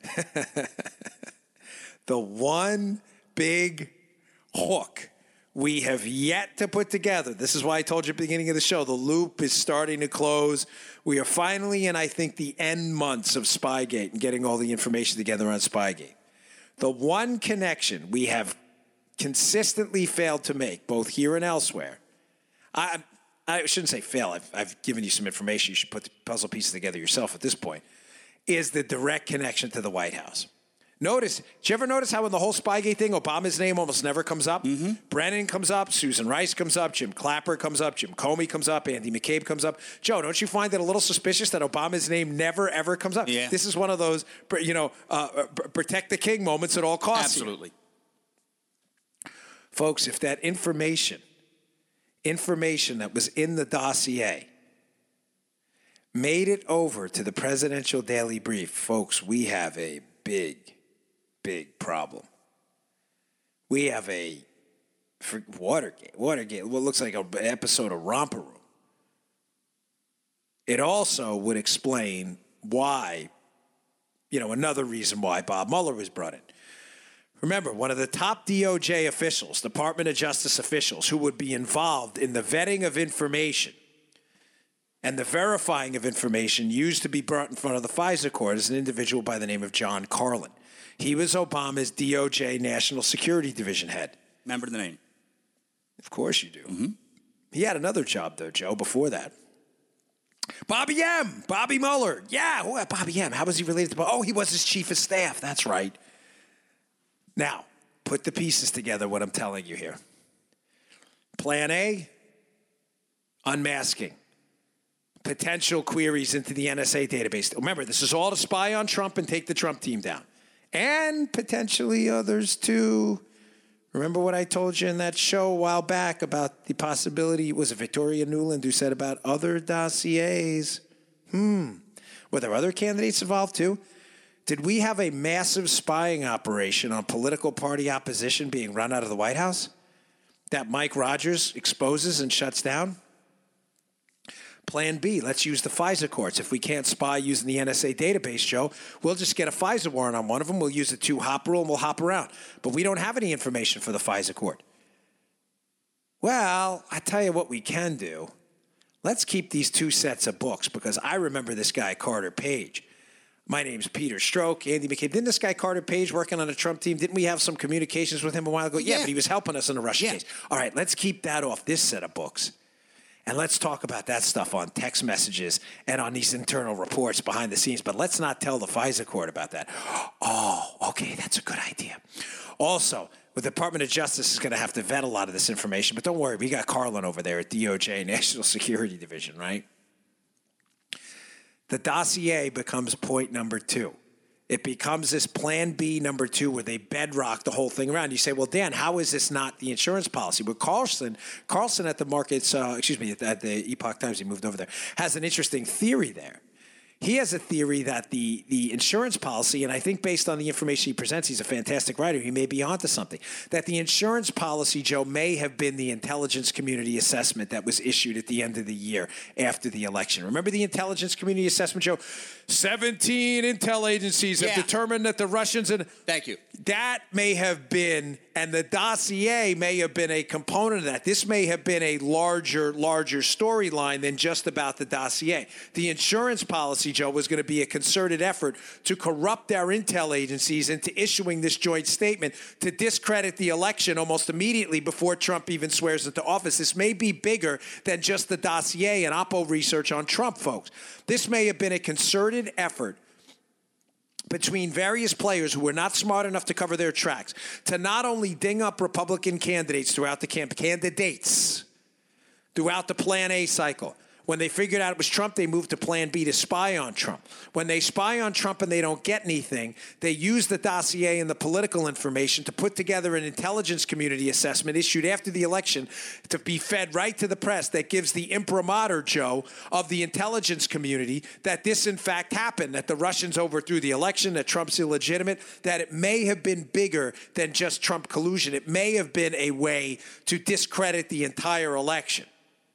the one big hook we have yet to put together. This is why I told you at the beginning of the show, the loop is starting to close. We are finally in, I think, the end months of Spygate and getting all the information together on Spygate. The one connection we have consistently failed to make, both here and elsewhere, I shouldn't say fail. I've given you some information. You should put the puzzle pieces together yourself at this point, is the direct connection to the White House. Did you ever notice how in the whole Spygate thing, Obama's name almost never comes up? Brennan comes up, Susan Rice comes up, Jim Clapper comes up, Jim Comey comes up, Andy McCabe comes up. Joe, don't you find it a little suspicious that Obama's name never, ever comes up? Yeah. This is one of those, protect the king moments at all costs. Absolutely. Folks, if that information that was in the dossier made it over to the Presidential Daily Brief, folks, we have a big problem. We have Watergate, what looks like an episode of Romper Room. It also would explain why, another reason why Bob Mueller was brought in. Remember, one of the top DOJ officials, Department of Justice officials, who would be involved in the vetting of information and the verifying of information used to be brought in front of the FISA court is an individual by the name of John Carlin. He was Obama's DOJ National Security Division head. Remember the name? Of course you do. He had another job, though, Joe, before that. Bobby M. Bobby Mueller. Yeah, Bobby M. How was he related to Bobby? Oh, he was his chief of staff. That's right. Now, put the pieces together, what I'm telling you here. Plan A, unmasking. Potential queries into the NSA database. Remember, this is all to spy on Trump and take the Trump team down. And potentially others, too. Remember what I told you in that show a while back about the possibility, was it Victoria Nuland who said about other dossiers? Were there other candidates involved, too? Did we have a massive spying operation on political party opposition being run out of the White House that Mike Rogers exposes and shuts down? Plan B, let's use the FISA courts. If we can't spy using the NSA database, Joe, we'll just get a FISA warrant on one of them. We'll use the 2-hop rule and we'll hop around. But we don't have any information for the FISA court. Well, I tell you what we can do. Let's keep these two sets of books because I remember this guy, Carter Page. My name's Peter Strzok, Andy McCabe. Didn't this guy, Carter Page, working on the Trump team, didn't we have some communications with him a while ago? Yeah, but he was helping us in the Russia case. All right, let's keep that off this set of books. And let's talk about that stuff on text messages and on these internal reports behind the scenes. But let's not tell the FISA court about that. Oh, okay, that's a good idea. Also, the Department of Justice is going to have to vet a lot of this information. But don't worry, we got Carlin over there at DOJ, National Security Division, right? The dossier becomes point number 2. It becomes this plan B number 2 where they bedrock the whole thing around. You say, well, Dan, how is this not the insurance policy? Well, Carlson at the markets, at the Epoch Times, he moved over there, has an interesting theory there. He has a theory that the insurance policy, and I think based on the information he presents, he's a fantastic writer, he may be onto something, that the insurance policy, Joe, may have been the intelligence community assessment that was issued at the end of the year after the election. Remember the intelligence community assessment, Joe? 17 intel agencies have determined that the Russians... Thank you. That may have been, and the dossier may have been a component of that. This may have been a larger storyline than just about the dossier. The insurance policy, Joe, was going to be a concerted effort to corrupt our intel agencies into issuing this joint statement to discredit the election almost immediately before Trump even swears into office. This may be bigger than just the dossier and Oppo research on Trump, folks. This may have been a concerted effort between various players who were not smart enough to cover their tracks to not only ding up Republican candidates throughout the candidates throughout the Plan A cycle. When they figured out it was Trump, they moved to Plan B to spy on Trump. When they spy on Trump and they don't get anything, they use the dossier and the political information to put together an intelligence community assessment issued after the election to be fed right to the press that gives the imprimatur, Joe, of the intelligence community that this, in fact, happened, that the Russians overthrew the election, that Trump's illegitimate, that it may have been bigger than just Trump collusion. It may have been a way to discredit the entire election.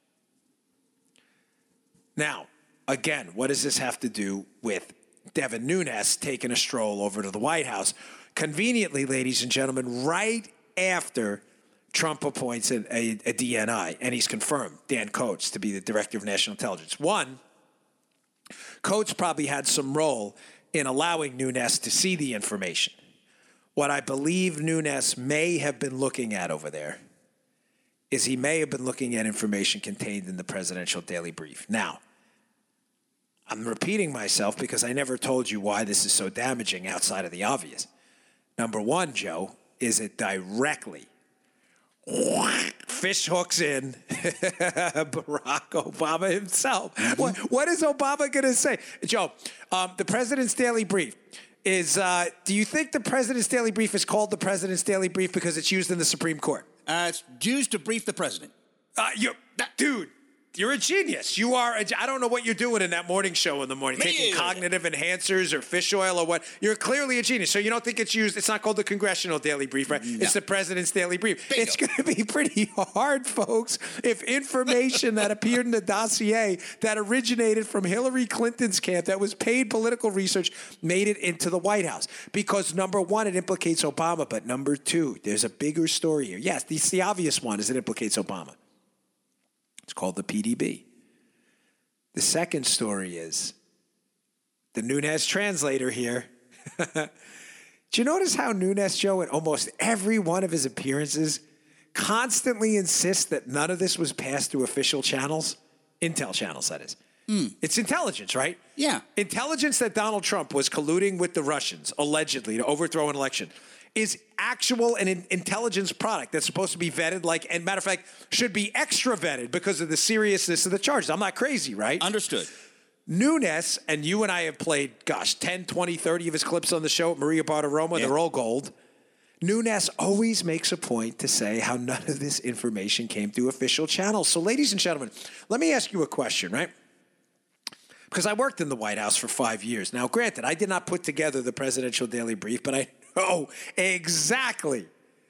Now, again, what does this have to do with Devin Nunes taking a stroll over to the White House? Conveniently, ladies and gentlemen, right after Trump appoints a DNI, and he's confirmed Dan Coats to be the Director of National Intelligence. One, Coats probably had some role in allowing Nunes to see the information. What I believe Nunes may have been looking at over there is he may have been looking at information contained in the presidential daily brief. Now, I'm repeating myself because I never told you why this is so damaging outside of the obvious. Number one, Joe, is it directly fish hooks in Barack Obama himself. What is Obama going to say? Joe, the president's daily brief is, do you think the president's daily brief is called the president's daily brief because it's used in the Supreme Court? It's used to brief the president. Dude, you're a genius. You are. I don't know what you're doing in that morning show in the morning, taking cognitive enhancers or fish oil or what. You're clearly a genius. So you don't think it's used. It's not called the Congressional Daily Brief, right? No. It's the President's Daily Brief. Bingo. It's going to be pretty hard, folks, if information that appeared in the dossier that originated from Hillary Clinton's camp, that was paid political research, made it into the White House. Because number one, it implicates Obama. But number two, there's a bigger story here. Yes, the obvious one is it implicates Obama. It's called the PDB. The second story is the Nunes translator here. Do you notice how Nunes, Joe, in almost every one of his appearances, constantly insists that none of this was passed through official channels? Intel channels, that is. It's intelligence, right? Yeah. Intelligence that Donald Trump was colluding with the Russians, allegedly, to overthrow an election, is actual an intelligence product that's supposed to be vetted, and matter of fact, should be extra vetted because of the seriousness of the charges. I'm not crazy, right? Understood. Nunes, and you and I have played, 10, 20, 30 of his clips on the show, Maria Bartiromo, They're all gold. Nunes always makes a point to say how none of this information came through official channels. So, ladies and gentlemen, let me ask you a question, right? Because I worked in the White House for 5 years. Now, granted, I did not put together the presidential daily brief, but I know exactly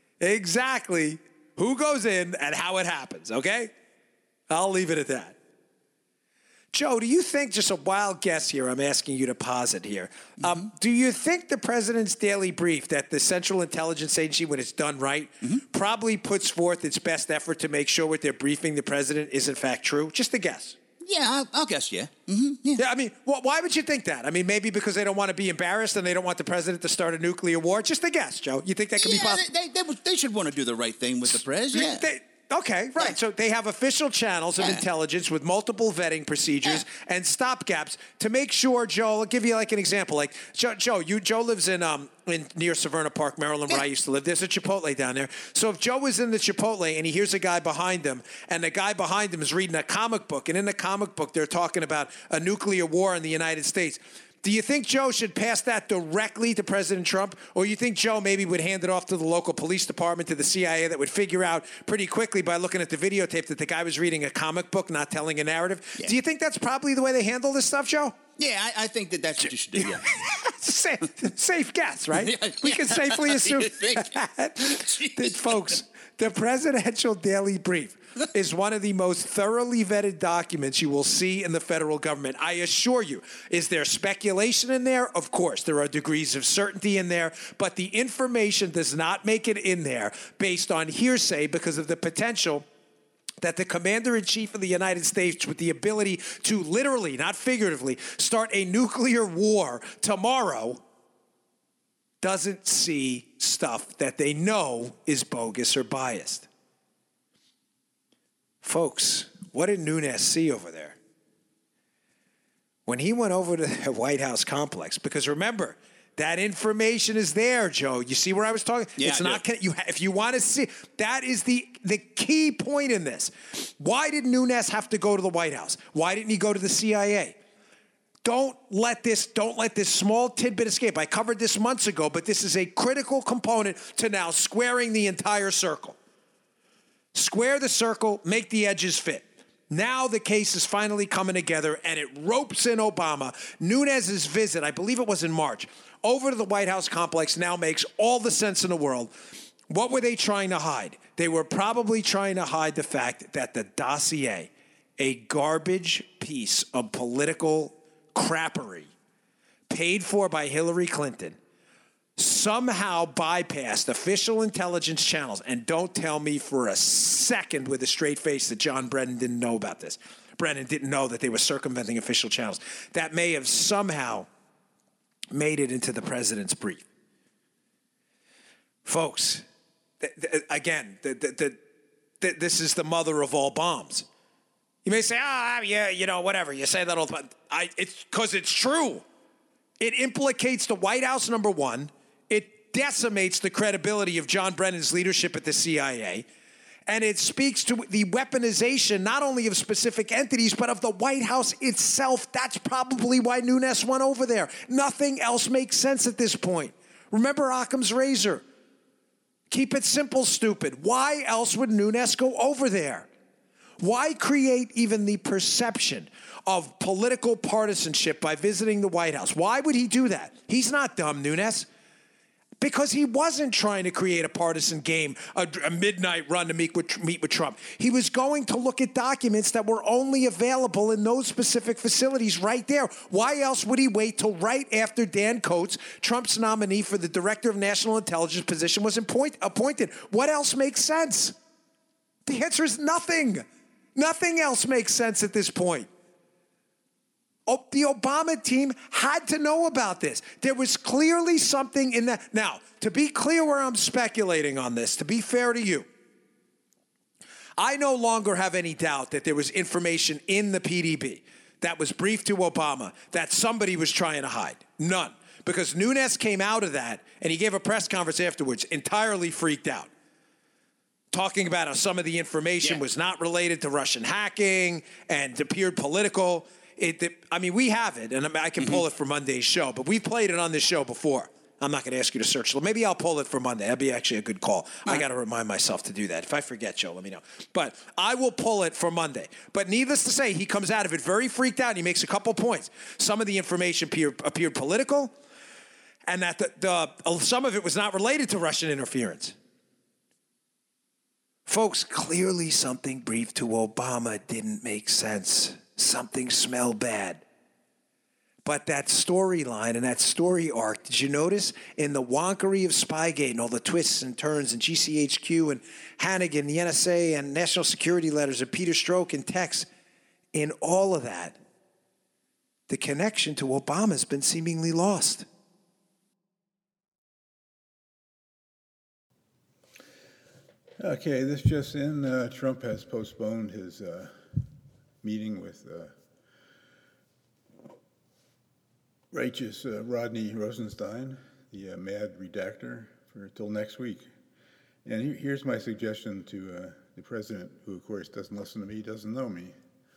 who goes in and how it happens, okay? I'll leave it at that. Joe, do you think, just a wild guess here, I'm asking you to posit here, do you think the president's daily brief, that the Central Intelligence Agency, when it's done right, probably puts forth its best effort to make sure what they're briefing the president is in fact true? Just a guess. Yeah, I'll guess, yeah. Yeah, I mean, why would you think that? I mean, maybe because they don't want to be embarrassed and they don't want the president to start a nuclear war? Just a guess, Joe. You think that could be possible? They should want to do the right thing with the president. Yeah. Okay, right. Yeah. So they have official channels of intelligence with multiple vetting procedures and stopgaps to make sure, Joe, I'll give you like an example. Like, Joe lives in near Severna Park, Maryland, where I used to live. There's a Chipotle down there. So if Joe is in the Chipotle and he hears a guy behind him, and the guy behind him is reading a comic book, and in the comic book they're talking about a nuclear war in the United States, do you think Joe should pass that directly to President Trump? Or you think Joe maybe would hand it off to the local police department, to the CIA, that would figure out pretty quickly by looking at the videotape that the guy was reading a comic book, not telling a narrative? Yeah. Do you think that's probably the way they handle this stuff, Joe? Yeah, I think that's what you should do, yeah. Safe guess, right? We can safely assume that, folks, the presidential daily brief is one of the most thoroughly vetted documents you will see in the federal government. I assure you. Is there speculation in there? Of course. There are degrees of certainty in there, but the information does not make it in there based on hearsay because of the potential that the commander-in-chief of the United States, with the ability to literally, not figuratively, start a nuclear war tomorrow, doesn't see stuff that they know is bogus or biased. Folks, what did Nunes see over there? When he went over to the White House complex, because remember, That information is there, Joe. You see where I was talking? Yeah, it's not. If you want to see, that is the key point in this. Why did Nunes have to go to the White House? Why didn't he go to the CIA? Don't let this small tidbit escape. I covered this months ago, but this is a critical component to now squaring the entire circle. Square the circle, make the edges fit. Now the case is finally coming together, and it ropes in Obama. Nunes's visit, I believe it was in March, over to the White House complex now makes all the sense in the world. What were they trying to hide? They were probably trying to hide the fact that the dossier, a garbage piece of political crappery paid for by Hillary Clinton, somehow bypassed official intelligence channels. And don't tell me for a second with a straight face that John Brennan didn't know about this. Brennan didn't know that they were circumventing official channels. That may have somehow made it into the president's brief. Folks, again, this is the mother of all bombs. You may say, yeah, whatever. You say that all the time. It's because it's true. It implicates the White House, number one. It decimates the credibility of John Brennan's leadership at the CIA. And it speaks to the weaponization not only of specific entities, but of the White House itself. That's probably why Nunes went over there. Nothing else makes sense at this point. Remember Occam's razor. Keep it simple, stupid. Why else would Nunes go over there? Why create even the perception of political partisanship by visiting the White House? Why would he do that? He's not dumb, Nunes. Because he wasn't trying to create a partisan game, a midnight run to meet with Trump. He was going to look at documents that were only available in those specific facilities right there. Why else would he wait till right after Dan Coats, Trump's nominee for the Director of National Intelligence position, was appointed? What else makes sense? The answer is nothing. Nothing else makes sense at this point. The Obama team had to know about this. There was clearly something in that. Now, to be clear where I'm speculating on this, to be fair to you, I no longer have any doubt that there was information in the PDB that was briefed to Obama that somebody was trying to hide. None. Because Nunes came out of that, and he gave a press conference afterwards, entirely freaked out, talking about how some of the information was not related to Russian hacking and appeared political. We have it, and I can pull it for Monday's show, but we've played it on this show before. I'm not going to ask you to search. Maybe I'll pull it for Monday. That'd be actually a good call. I got to remind myself to do that. If I forget, Joe, let me know. But I will pull it for Monday. But needless to say, he comes out of it very freaked out, and he makes a couple points. Some of the information appeared political, and that some of it was not related to Russian interference. Folks, clearly something briefed to Obama didn't make sense. Something smelled bad. But that storyline and that story arc, did you notice? In the wonkery of Spygate and all the twists and turns and GCHQ and Hannigan, the NSA and national security letters of Peter Strzok and texts, in all of that, the connection to Obama has been seemingly lost. Okay, this just in, Trump has postponed his meeting with righteous Rodney Rosenstein, the mad redactor, till next week. And here's my suggestion to the president, who of course doesn't listen to me, doesn't know me.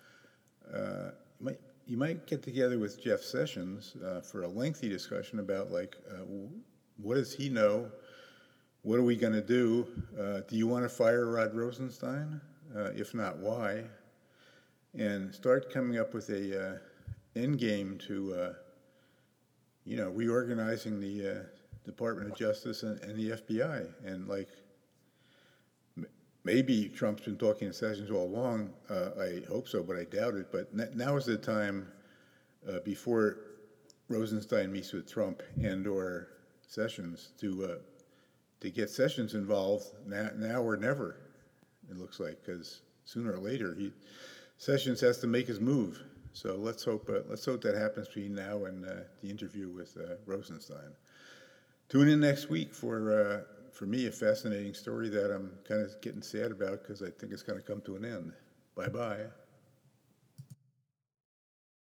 You might get together with Jeff Sessions for a lengthy discussion about what does he know? What are we going to do? Do you want to fire Rod Rosenstein? If not, why? And start coming up with a end game to, reorganizing the Department of Justice and the FBI. And maybe Trump's been talking to Sessions all along. I hope so, but I doubt it. But now is the time before Rosenstein meets with Trump and/or Sessions to get Sessions involved now or never. It looks like, because sooner or later Sessions has to make his move. So let's hope that happens between now and the interview with Rosenstein. Tune in next week for me, a fascinating story that I'm kind of getting sad about because I think it's going to come to an end. Bye-bye.